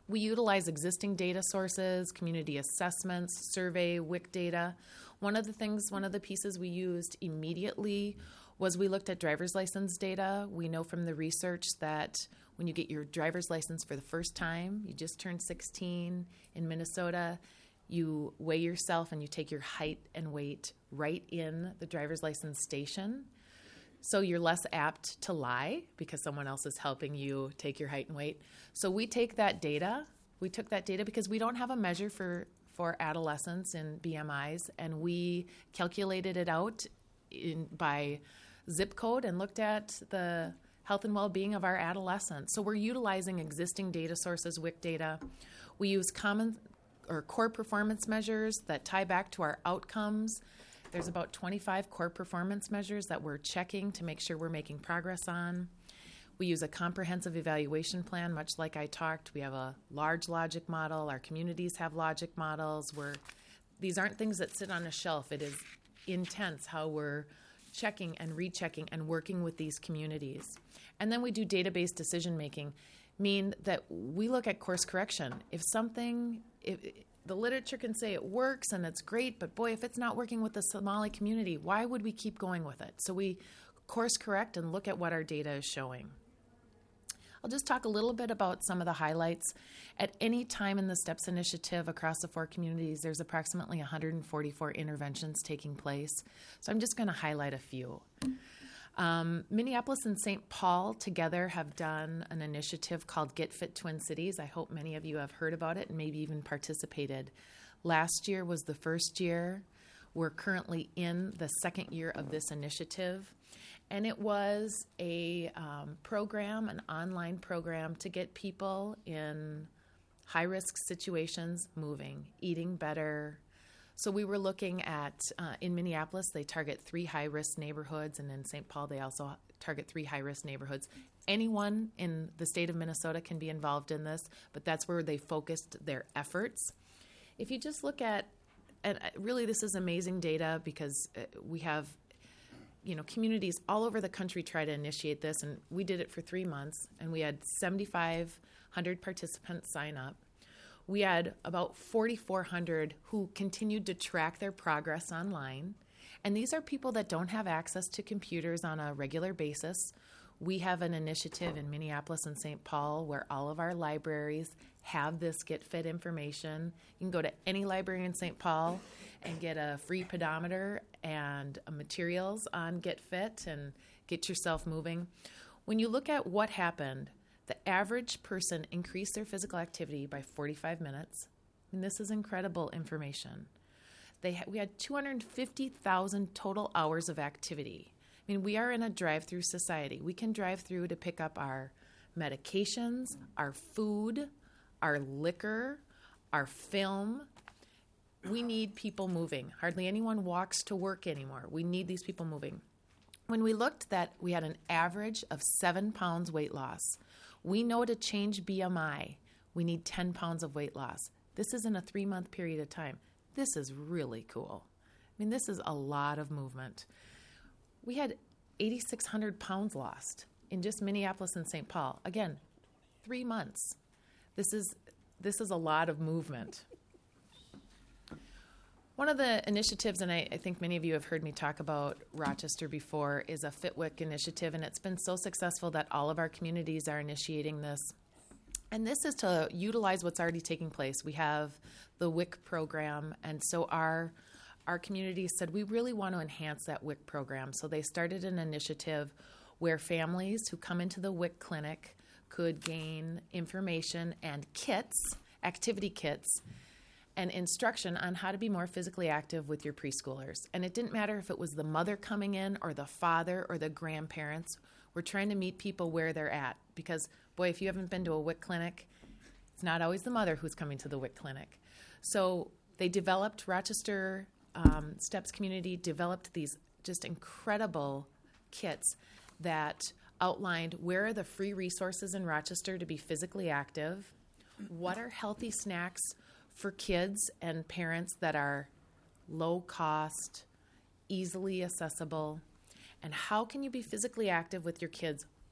We utilize existing data sources, community assessments, survey, W I C data. One of the things, one of the pieces we used immediately was we looked at driver's license data. We know from the research that when you get your driver's license for the first time, you just turned sixteen in Minnesota, you weigh yourself and you take your height and weight right in the driver's license station. So you're less apt to lie because someone else is helping you take your height and weight. So we take that data. We took that data because we don't have a measure for, for adolescents in B M Is, and we calculated it out in, by zip code and looked at the health and well-being of our adolescents. So we're utilizing existing data sources, W I C data. We use common or core performance measures that tie back to our outcomes. There's about twenty-five core performance measures that we're checking to make sure we're making progress on. We use a comprehensive evaluation plan, much like I talked. We have a large logic model. Our communities have logic models. We're, these aren't things that sit on a shelf. It is intense how we're checking and rechecking and working with these communities. And then we do database decision making, mean that we look at course correction. If something, if, the literature can say it works and it's great, but boy, if it's not working with the Somali community, why would we keep going with it? So we course correct and look at what our data is showing. I'll just talk a little bit about some of the highlights. At any time in the STEPS initiative across the four communities, there's approximately one hundred forty-four interventions taking place. So I'm just going to highlight a few. Um, Minneapolis and Saint Paul together have done an initiative called Get Fit Twin Cities. I hope many of you have heard about it and maybe even participated. Last year was the first year. We're currently in the second year of this initiative. And it was a um, program, an online program to get people in high-risk situations moving, eating better. So we were looking at, uh, in Minneapolis, they target three high-risk neighborhoods, and in Saint Paul, they also target three high-risk neighborhoods. Anyone in the state of Minnesota can be involved in this, but that's where they focused their efforts. If you just look at, and really this is amazing data because we have, you know, communities all over the country try to initiate this, and we did it for three months, and we had seventy-five hundred participants sign up. We had about forty-four hundred who continued to track their progress online. And these are people that don't have access to computers on a regular basis. We have an initiative in Minneapolis and Saint Paul where all of our libraries have this Get Fit information. You can go to any library in Saint Paul and get a free pedometer and materials on Get Fit and get yourself moving. When you look at what happened, the average person increased their physical activity by forty-five minutes. And this is incredible information. They ha- we had two hundred fifty thousand total hours of activity. I mean, we are in a drive-through society. We can drive through to pick up our medications, our food, our liquor, our film. We need people moving. Hardly anyone walks to work anymore. We need these people moving. When we looked that we had an average of seven pounds weight loss. We know to change B M I, we need ten pounds of weight loss. This is in a three-month period of time. This is really cool. I mean, this is a lot of movement. We had eight thousand six hundred pounds lost in just Minneapolis and Saint Paul. Again, three months. This is this is a lot of movement. One of the initiatives, and I, I think many of you have heard me talk about Rochester before, is a FitWic initiative, and it's been so successful that all of our communities are initiating this. And this is to utilize what's already taking place. We have the W I C program, and so our our community said we really want to enhance that W I C program. So they started an initiative where families who come into the W I C clinic could gain information and kits, activity kits, and instruction on how to be more physically active with your preschoolers. And it didn't matter if it was the mother coming in or the father or the grandparents. We're trying to meet people where they're at because, boy, if you haven't been to a W I C clinic, it's not always the mother who's coming to the W I C clinic. So they developed, Rochester um, STEPS community developed these just incredible kits that outlined where are the free resources in Rochester to be physically active, what are healthy snacks for kids and parents that are low cost, easily accessible, and how can you be physically active with your kids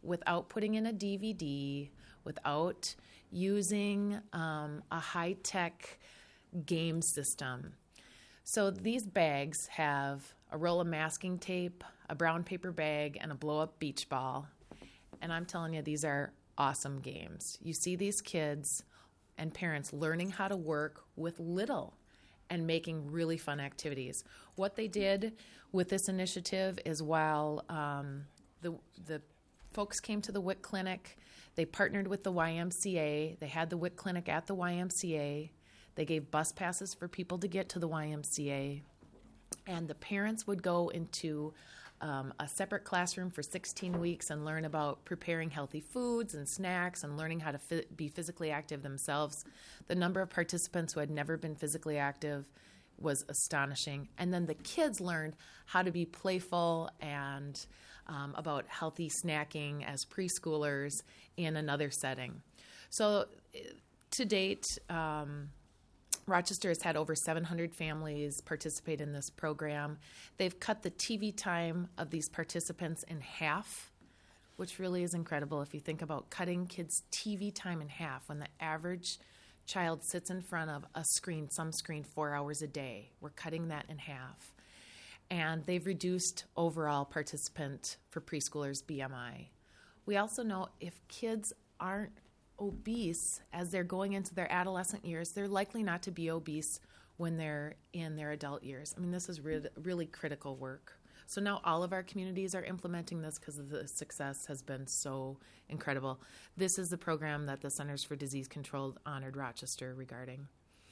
without putting in a D V D, without using um, a high-tech game system. So these bags have a roll of masking tape, a brown paper bag, and a blow-up beach ball. And I'm telling you, these are awesome games. You see these kids and parents learning how to work with little and making really fun activities. What they did with this initiative is while um, the the folks came to the W I C clinic, they partnered with the Y M C A. They had the W I C clinic at the Y M C A. They gave bus passes for people to get to the Y M C A. And the parents would go into um, a separate classroom for sixteen weeks and learn about preparing healthy foods and snacks and learning how to fi- be physically active themselves. The number of participants who had never been physically active was astonishing. And then the kids learned how to be playful and um, about healthy snacking as preschoolers in another setting. So to date, um, Rochester has had over seven hundred families participate in this program. They've cut the T V time of these participants in half, which really is incredible if you think about cutting kids' T V time in half when the average child sits in front of a screen, some screen, four hours a day. We're cutting that in half. And they've reduced overall participant for preschoolers B M I. We also know if kids aren't obese as they're going into their adolescent years, they're likely not to be obese when they're in their adult years. I mean, this is re- really critical work. So now all of our communities are implementing this because the success has been so incredible. This is the program that the Centers for Disease Control honored Rochester regarding.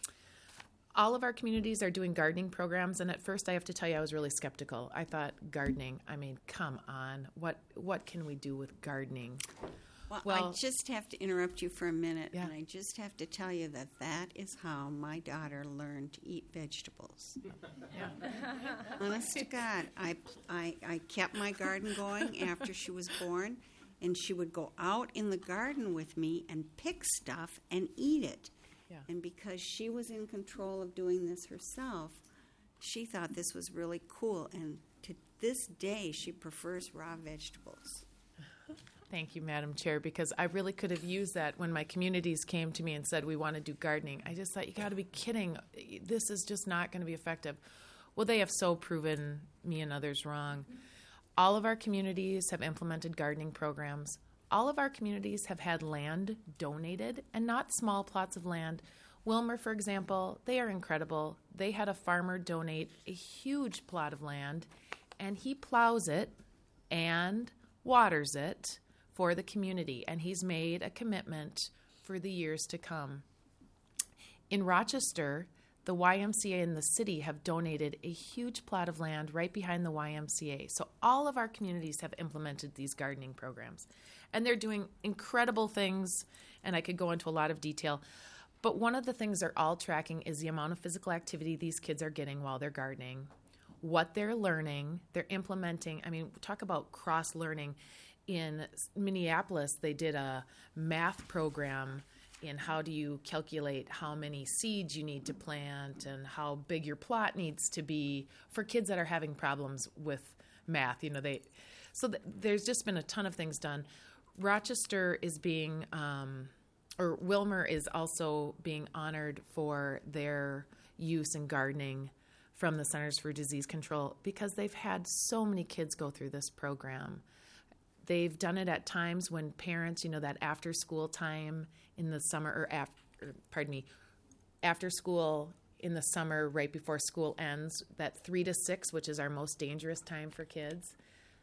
All of our communities are doing gardening programs, and at first I have to tell you I was really skeptical. I thought gardening, I mean, come on, what what can we do with gardening? Well, Well- I just have to interrupt you for a minute, Yeah. and I just have to tell you that that is how my daughter learned to eat vegetables. Honest to God, I, I, I kept my garden going after she was born, and she would go out in the garden with me and pick stuff and eat it. Yeah. And because she was in control of doing this herself, she thought this was really cool, and to this day she prefers raw vegetables. Thank you, Madam Chair, because I really could have used that when my communities came to me and said, we want to do gardening. I just thought, you got to be kidding. This is just not going to be effective. Well, they have so proven me and others wrong. All of our communities have implemented gardening programs. All of our communities have had land donated, and not small plots of land. Wilmer, for example, they are incredible. They had a farmer donate a huge plot of land, and he plows it and waters it for the community, and he's made a commitment for the years to come. In Rochester, the Y M C A and the city have donated a huge plot of land right behind the Y M C A. So all of our communities have implemented these gardening programs, and they're doing incredible things, and I could go into a lot of detail. But one of the things they're all tracking is the amount of physical activity these kids are getting while they're gardening, what they're learning, they're implementing. I mean, talk about cross-learning. In Minneapolis, they did a math program in how do you calculate how many seeds you need to plant and how big your plot needs to be for kids that are having problems with math. You know, they so th- there's just been a ton of things done. Rochester is being, um, or Wilmer is also being honored for their use in gardening from the Centers for Disease Control because they've had so many kids go through this program. They've done it at times when parents, you know, that after school time in the summer, or after, pardon me, after school in the summer right before school ends, that three to six, which is our most dangerous time for kids.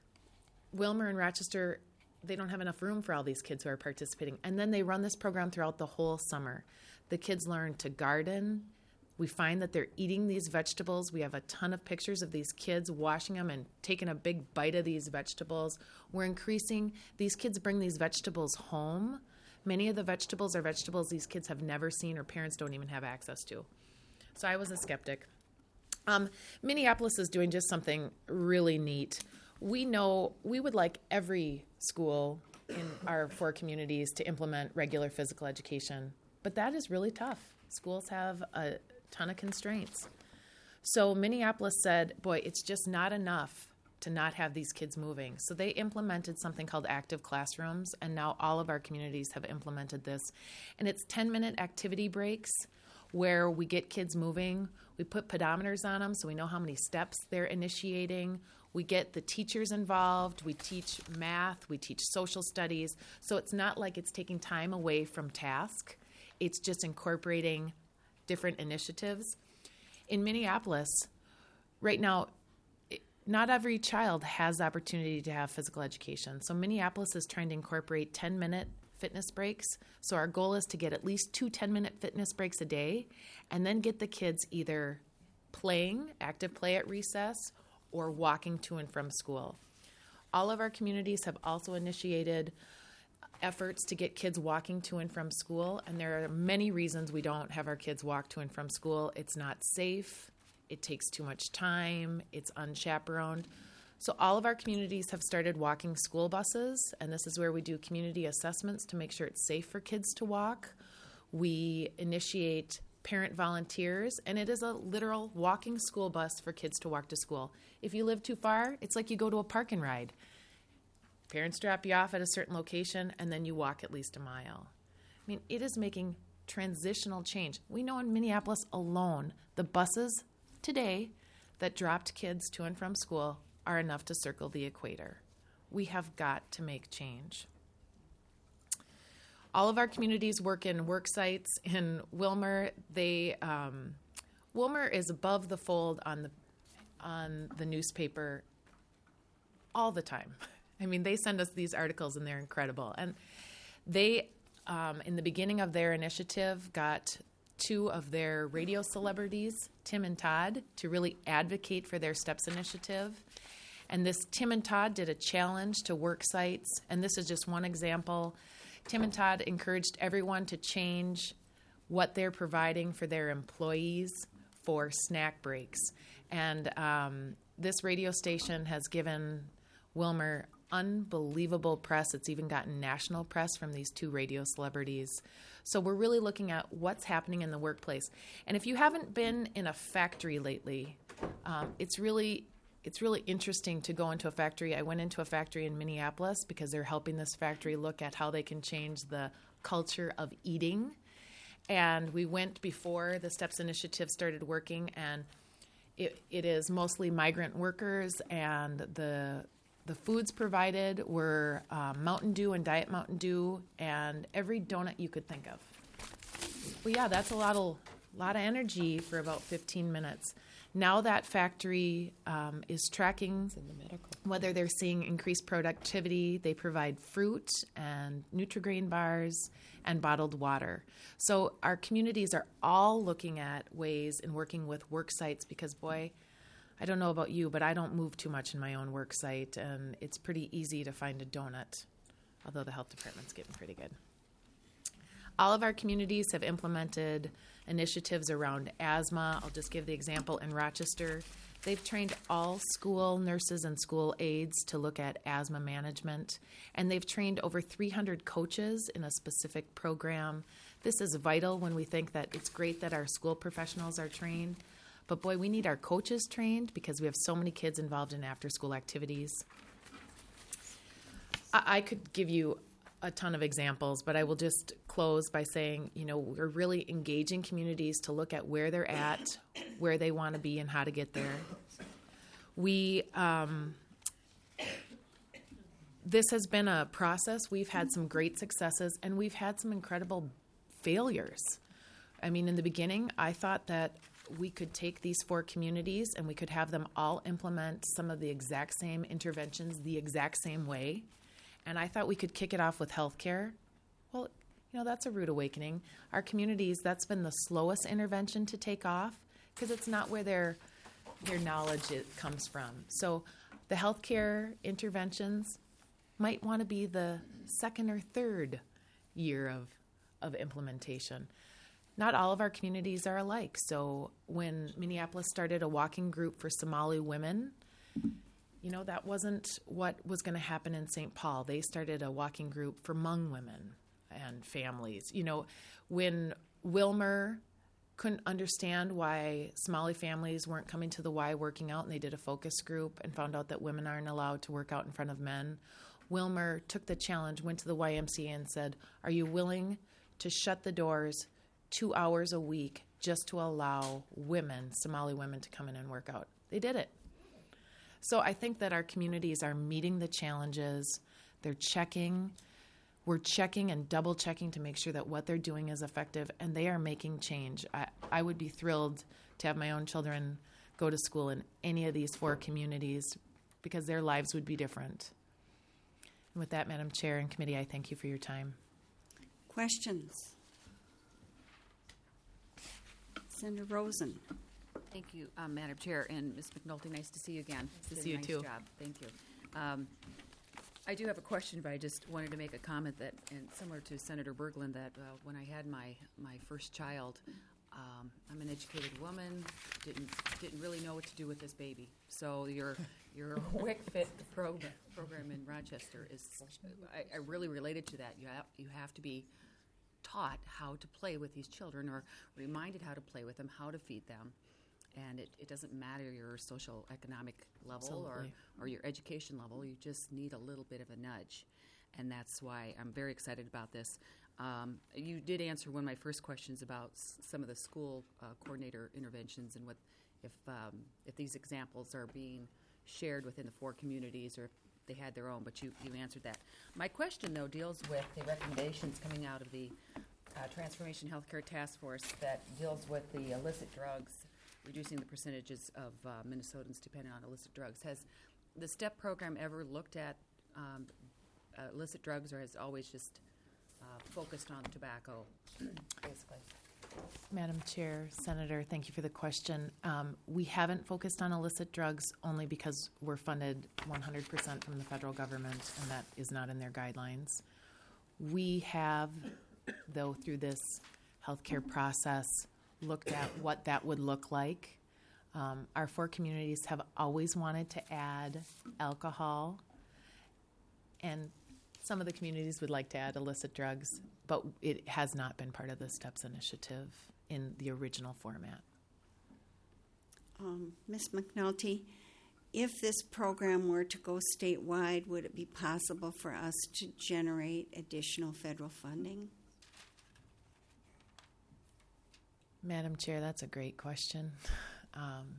Wilmer and Rochester, they don't have enough room for all these kids who are participating. And then they run this program throughout the whole summer. The kids learn to garden. We find that they're eating these vegetables. We have a ton of pictures of these kids washing them and taking a big bite of these vegetables. We're increasing, these kids bring these vegetables home. Many of the vegetables are vegetables these kids have never seen or parents don't even have access to. So I was a skeptic. Um, Minneapolis is doing just something really neat. We know we would like every school in our four communities to implement regular physical education, but that is really tough. Schools have a ton of constraints. So Minneapolis said, boy, it's just not enough to not have these kids moving. So they implemented something called active classrooms, and now all of our communities have implemented this. And it's ten-minute activity breaks where we get kids moving. We put pedometers on them so we know how many steps they're initiating. We get the teachers involved. We teach math. We teach social studies. So it's not like it's taking time away from task. It's just incorporating different initiatives. In Minneapolis, right now, not every child has the opportunity to have physical education. So Minneapolis is trying to incorporate ten-minute fitness breaks. So our goal is to get at least two ten-minute fitness breaks a day and then get the kids either playing, active play at recess, or walking to and from school. All of our communities have also initiated efforts to get kids walking to and from school, and there are many reasons we don't have our kids walk to and from school. It's not safe. It takes too much time. It's unchaperoned. So all of our communities have started walking school buses, and this is where we do community assessments to make sure it's safe for kids to walk. We initiate parent volunteers, and it is a literal walking school bus for kids to walk to school. If you live too far, it's like you go to a park and ride. Parents drop you off at a certain location, and then you walk at least a mile. I mean, it is making transitional change. We know in Minneapolis alone, the buses today that dropped kids to and from school are enough to circle the equator. We have got to make change. All of our communities work in work sites. In Willmar, they um, Willmar is above the fold on the on the newspaper all the time. I mean, they send us these articles, and they're incredible. And they, um, in the beginning of their initiative, got two of their radio celebrities, Tim and Todd, to really advocate for their STEPS initiative. And this Tim and Todd did a challenge to work sites, and this is just one example. Tim and Todd encouraged everyone to change what they're providing for their employees for snack breaks. And um, this radio station has given Willmar unbelievable press. It's even gotten national press from these two radio celebrities. So we're really looking at what's happening in the workplace. And if you haven't been in a factory lately, um, it's really it's really interesting to go into a factory. I went into a factory in Minneapolis because they're helping this factory look at how they can change the culture of eating. And we went before the STEPS initiative started working, and it, it is mostly migrant workers, and the The foods provided were uh, Mountain Dew and Diet Mountain Dew and every donut you could think of. Well, yeah, that's a lot of, lot of energy for about fifteen minutes. Now that factory um, is tracking whether they're seeing increased productivity. They provide fruit and Nutri-Grain bars and bottled water. So our communities are all looking at ways in working with work sites because, boy, I don't know about you, but I don't move too much in my own work site, and it's pretty easy to find a donut, although the health department's getting pretty good. All of our communities have implemented initiatives around asthma. I'll just give the example in Rochester. They've trained all school nurses and school aides to look at asthma management, and they've trained over three hundred coaches in a specific program. This is vital when we think that it's great that our school professionals are trained, but boy, we need our coaches trained because we have so many kids involved in after-school activities. I, I could give you a ton of examples, but I will just close by saying, you know, we're really engaging communities to look at where they're at, where they want to be, and how to get there. We, um, this has been a process. We've had some great successes, and we've had some incredible failures. I mean, in the beginning, I thought that we could take these four communities and we could have them all implement some of the exact same interventions the exact same way. And I thought we could kick it off with healthcare. Well, you know, that's a rude awakening. Our communities, that's been the slowest intervention to take off because it's not where their their knowledge it comes from. So the healthcare interventions might want to be the second or third year of, of implementation. Not all of our communities are alike. So when Minneapolis started a walking group for Somali women, you know, that wasn't what was going to happen in Saint Paul. They started a walking group for Hmong women and families. You know, when Willmar couldn't understand why Somali families weren't coming to the Y working out, and they did a focus group and found out that women aren't allowed to work out in front of men. Wilmer took the challenge, went to the Y M C A and said, are you willing to shut the doors two hours a week just to allow women, Somali women, to come in and work out? They did it. So I think that our communities are meeting the challenges. They're checking. We're checking and double checking to make sure that what they're doing is effective, and they are making change. I, I would be thrilled to have my own children go to school in any of these four communities because their lives would be different. And with that, Madam Chair and committee, I thank you for your time. Questions? Senator Rosen. Thank you, um, Madam Chair, and Miz McNulty, nice to see you again. Nice to Did a see you, nice too. job. Thank you. Um, I do have a question, but I just wanted to make a comment that, and similar to Senator Berglund, that uh, when I had my, my first child, um, I'm an educated woman, didn't didn't really know what to do with this baby. So your your WIC-FIT program program in Rochester is, I, I really related to that. You have, you have to be taught how to play with these children, or reminded how to play with them, how to feed them. And it, it doesn't matter your social economic level or, Absolutely. or your education level. You just need a little bit of a nudge. And that's why I'm very excited about this. Um, you did answer one of my first questions about s- some of the school uh, coordinator interventions and what if um, if these examples are being shared within the four communities or if they had their own, but you, you answered that. My question, though, deals with the recommendations coming out of the uh, Transformation Healthcare Task Force that deals with the illicit drugs, reducing the percentages of uh, Minnesotans dependent on illicit drugs. Has the STEP program ever looked at um, uh, illicit drugs, or has it always just uh, focused on tobacco, basically? Madam Chair, Senator, thank you for the question. Um, we haven't focused on illicit drugs only because we're funded one hundred percent from the federal government, and that is not in their guidelines. We have, though, through this healthcare process, looked at what that would look like. Um, our four communities have always wanted to add alcohol, and some of the communities would like to add illicit drugs, but it has not been part of the STEPS initiative in the original format. Um, Miz McNulty, if this program were to go statewide, would it be possible for us to generate additional federal funding? Madam Chair, that's a great question. Um,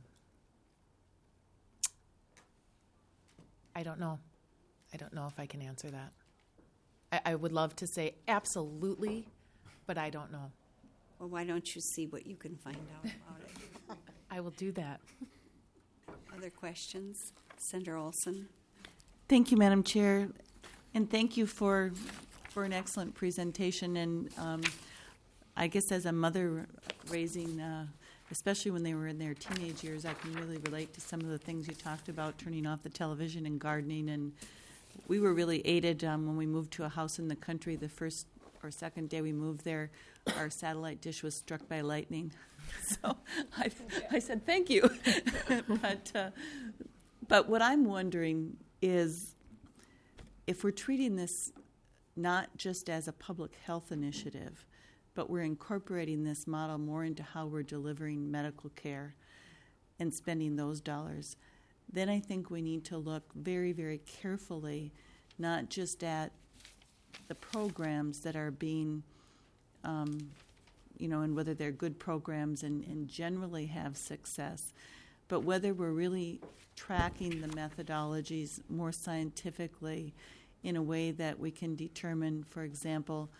I don't know. I don't know if I can answer that. I, I would love to say absolutely, but I don't know. Well, why don't you see what you can find out about it? I will do that. Other questions? Senator Olson. Thank you, Madam Chair, and thank you for for an excellent presentation. And um, I guess as a mother raising, uh, especially when they were in their teenage years, I can really relate to some of the things you talked about, turning off the television and gardening. And we were really aided um, when we moved to a house in the country. The first or second day we moved there, our satellite dish was struck by lightning. So I, I said, thank you. but, uh, but what I'm wondering is if we're treating this not just as a public health initiative, but we're incorporating this model more into how we're delivering medical care and spending those dollars, then I think we need to look very, very carefully, not just at the programs that are being, um, you know, and whether they're good programs and, and generally have success, but whether we're really tracking the methodologies more scientifically in a way that we can determine, for example,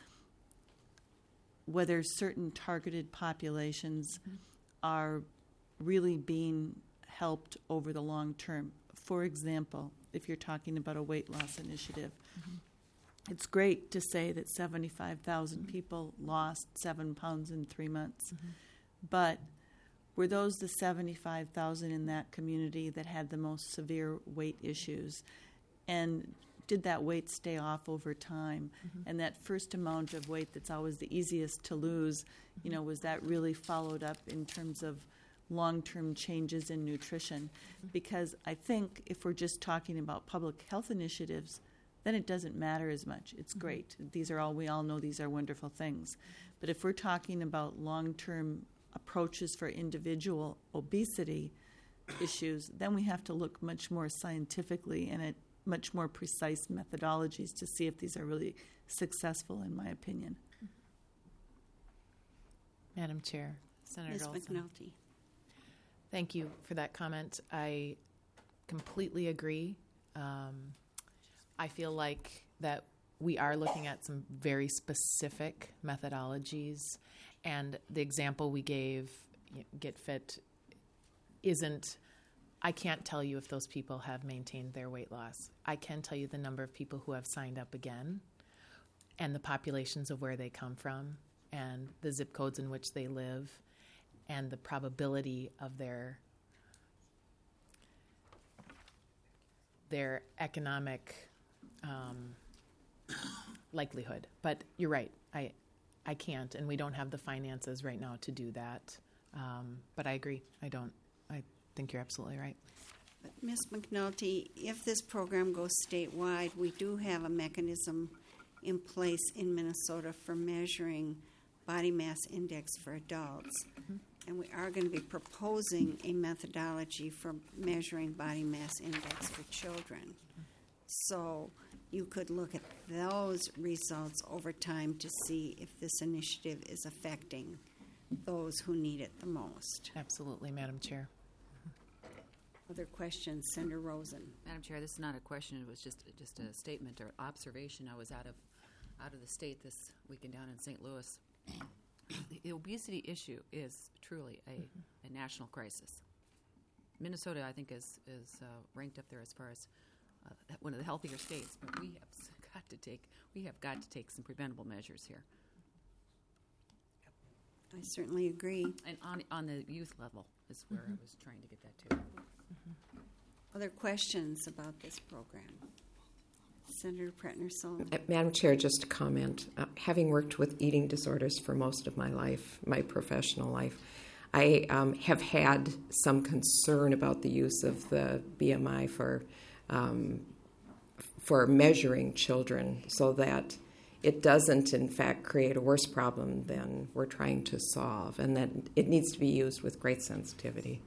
whether certain targeted populations mm-hmm. are really being helped over the long term. For example, if you're talking about a weight loss initiative, mm-hmm. it's great to say that seventy-five thousand mm-hmm. people lost seven pounds in three months. Mm-hmm. But were those the seventy-five thousand in that community that had the most severe weight issues? And did that weight stay off over time? Mm-hmm. And that first amount of weight that's always the easiest to lose, mm-hmm. you know, was that really followed up in terms of long-term changes in nutrition? Mm-hmm. Because I think if we're just talking about public health initiatives, then it doesn't matter as much. It's mm-hmm. great. These are all, we all know these are wonderful things. But if we're talking about long-term approaches for individual obesity issues, then we have to look much more scientifically and at much more precise methodologies to see if these are really successful, in my opinion. Madam Chair, Senator Miz Olson. McNulty. Thank you for that comment. I completely agree. Um, I feel like that we are looking at some very specific methodologies, and the example we gave, you know, Get Fit, isn't, I can't tell you if those people have maintained their weight loss. I can tell you the number of people who have signed up again and the populations of where they come from and the zip codes in which they live and the probability of their their economic um, likelihood. But you're right, I I can't, and we don't have the finances right now to do that. Um, but I agree, I don't. I think you're absolutely right. But Miz McNulty, if this program goes statewide, we do have a mechanism in place in Minnesota for measuring body mass index for adults. Mm-hmm. And we are going to be proposing a methodology for measuring body mass index for children. Mm-hmm. So you could look at those results over time to see if this initiative is affecting those who need it the most. Absolutely, Madam Chair. Other questions? Senator Rosen. Madam Chair, this is not a question. It was just just a statement or observation. I was out of out of the state this weekend down in Saint Louis. The obesity issue is truly a, mm-hmm. a national crisis. Minnesota, I think, is is uh, ranked up there as far as uh, one of the healthier states. But we have got to take we have got to take some preventable measures here. I certainly agree. And on on the youth level is where mm-hmm. I was trying to get that to. Mm-hmm. Other questions about this program? Senator Pretner-Sullivan. Uh, Madam Chair, just a comment. Uh, having worked with eating disorders for most of my life, my professional life, I um, have had some concern about the use of the B M I for um, for measuring children, so that it doesn't, in fact, create a worse problem than we're trying to solve, and that it needs to be used with great sensitivity.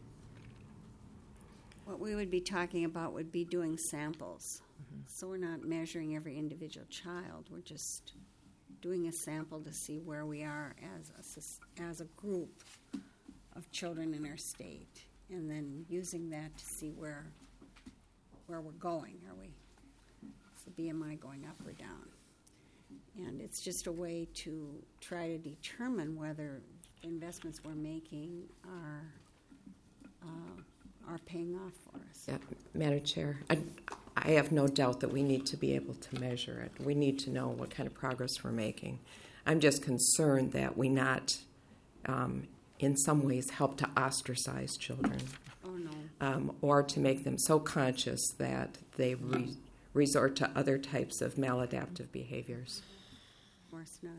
What we would be talking about would be doing samples. Mm-hmm. So we're not measuring every individual child. We're just doing a sample to see where we are as a, as a group of children in our state, and then using that to see where where we're going. Are we, is the B M I going up or down? And it's just a way to try to determine whether the investments we're making are uh, are paying off for us. Yeah, Madam Chair, I, I have no doubt that we need to be able to measure it. We need to know what kind of progress we're making. I'm just concerned that we not, um, in some ways, help to ostracize children. Oh, no. Um, or to make them so conscious that they re- resort to other types of maladaptive behaviors. Of course not.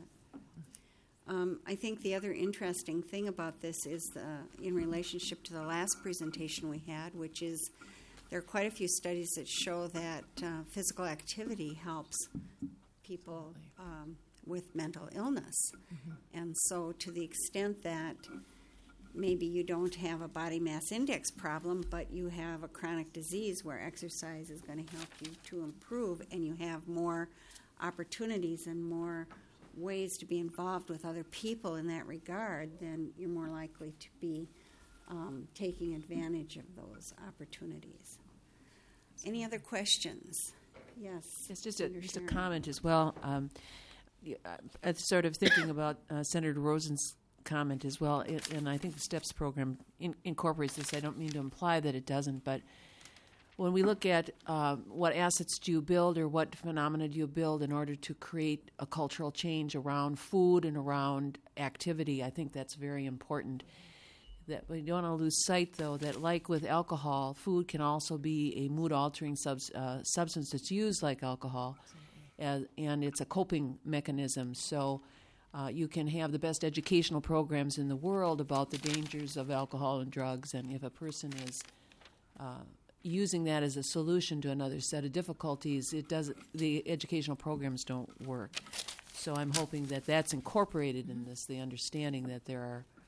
Um, I think the other interesting thing about this is uh, in relationship to the last presentation we had, which is there are quite a few studies that show that uh, physical activity helps people um, with mental illness. Mm-hmm. And so to the extent that maybe you don't have a body mass index problem, but you have a chronic disease where exercise is going to help you to improve, and you have more opportunities and more ways to be involved with other people in that regard, then you're more likely to be um, taking advantage of those opportunities. Any other questions? Yes. It's just a, just a comment as well. Um, I'm sort of thinking about uh, Senator Rosen's comment as well, it, and I think the STEPS program in, incorporates this. I don't mean to imply that it doesn't, but when we look at uh, what assets do you build or what phenomena do you build in order to create a cultural change around food and around activity, I think that's very important. That we don't want to lose sight, though, that like with alcohol, food can also be a mood-altering subs- uh, substance that's used like alcohol, and, and it's a coping mechanism. So uh, you can have the best educational programs in the world about the dangers of alcohol and drugs, and if a person is uh, using that as a solution to another set of difficulties, it does the educational programs don't work. So I'm hoping that that's incorporated in this, the understanding that there are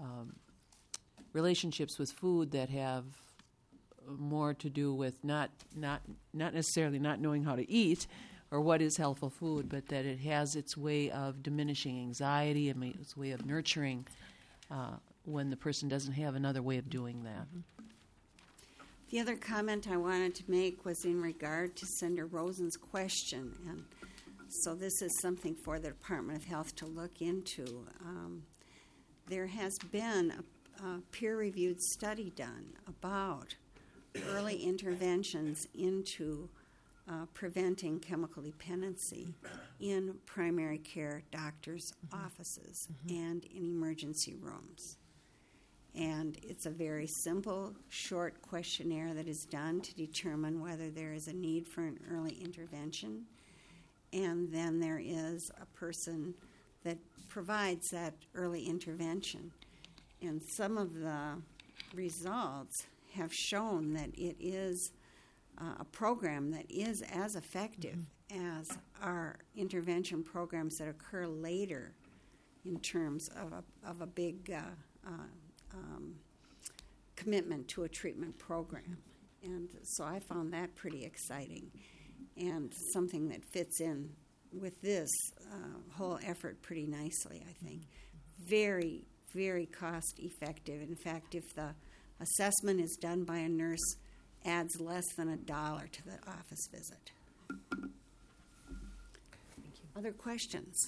um, relationships with food that have more to do with not not not necessarily not knowing how to eat or what is healthful food, but that it has its way of diminishing anxiety and its way of nurturing uh, when the person doesn't have another way of doing that. The other comment I wanted to make was in regard to Senator Rosen's question, and so this is something for the Department of Health to look into. Um, there has been a, a peer-reviewed study done about early interventions into uh, preventing chemical dependency in primary care doctors' mm-hmm. offices mm-hmm. and in emergency rooms. And it's a very simple, short questionnaire that is done to determine whether there is a need for an early intervention. And then there is a person that provides that early intervention. And some of the results have shown that it is uh, a program that is as effective mm-hmm. as our intervention programs that occur later in terms of a, of a big uh, uh, um, commitment to a treatment program. And so I found that pretty exciting and something that fits in with this uh, whole effort pretty nicely, I think. Very, very cost effective. In fact, if the assessment is done by a nurse, adds less than a dollar to the office visit. Thank you. Other questions?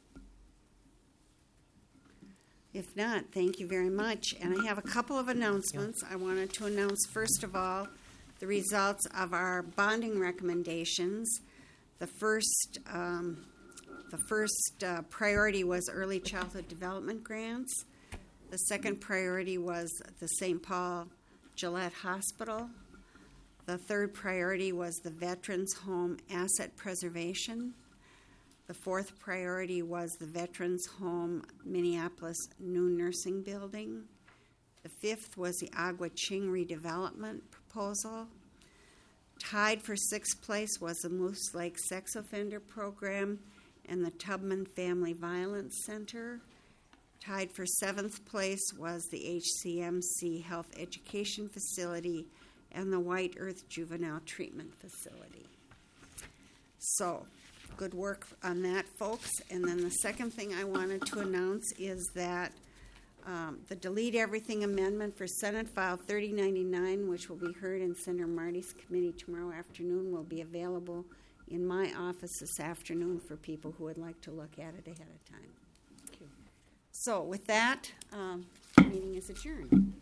If not, thank you very much. And I have a couple of announcements. I wanted to announce, first of all, the results of our bonding recommendations. The first, um, the first uh, priority was early childhood development grants. The second priority was the Saint Paul Gillette Hospital. The third priority was the Veterans Home Asset Preservation. The fourth priority was the Veterans Home Minneapolis New Nursing Building. The fifth was the Agua Ching redevelopment proposal. Tied for sixth place was the Moose Lake Sex Offender Program and the Tubman Family Violence Center. Tied for seventh place was the H C M C Health Education Facility and the White Earth Juvenile Treatment Facility. So, good work on that, folks. And then the second thing I wanted to announce is that um, the Delete Everything Amendment for Senate File thirty ninety-nine, which will be heard in Senator Marty's committee tomorrow afternoon, will be available in my office this afternoon for people who would like to look at it ahead of time. Thank you. So with that, um, the meeting is adjourned.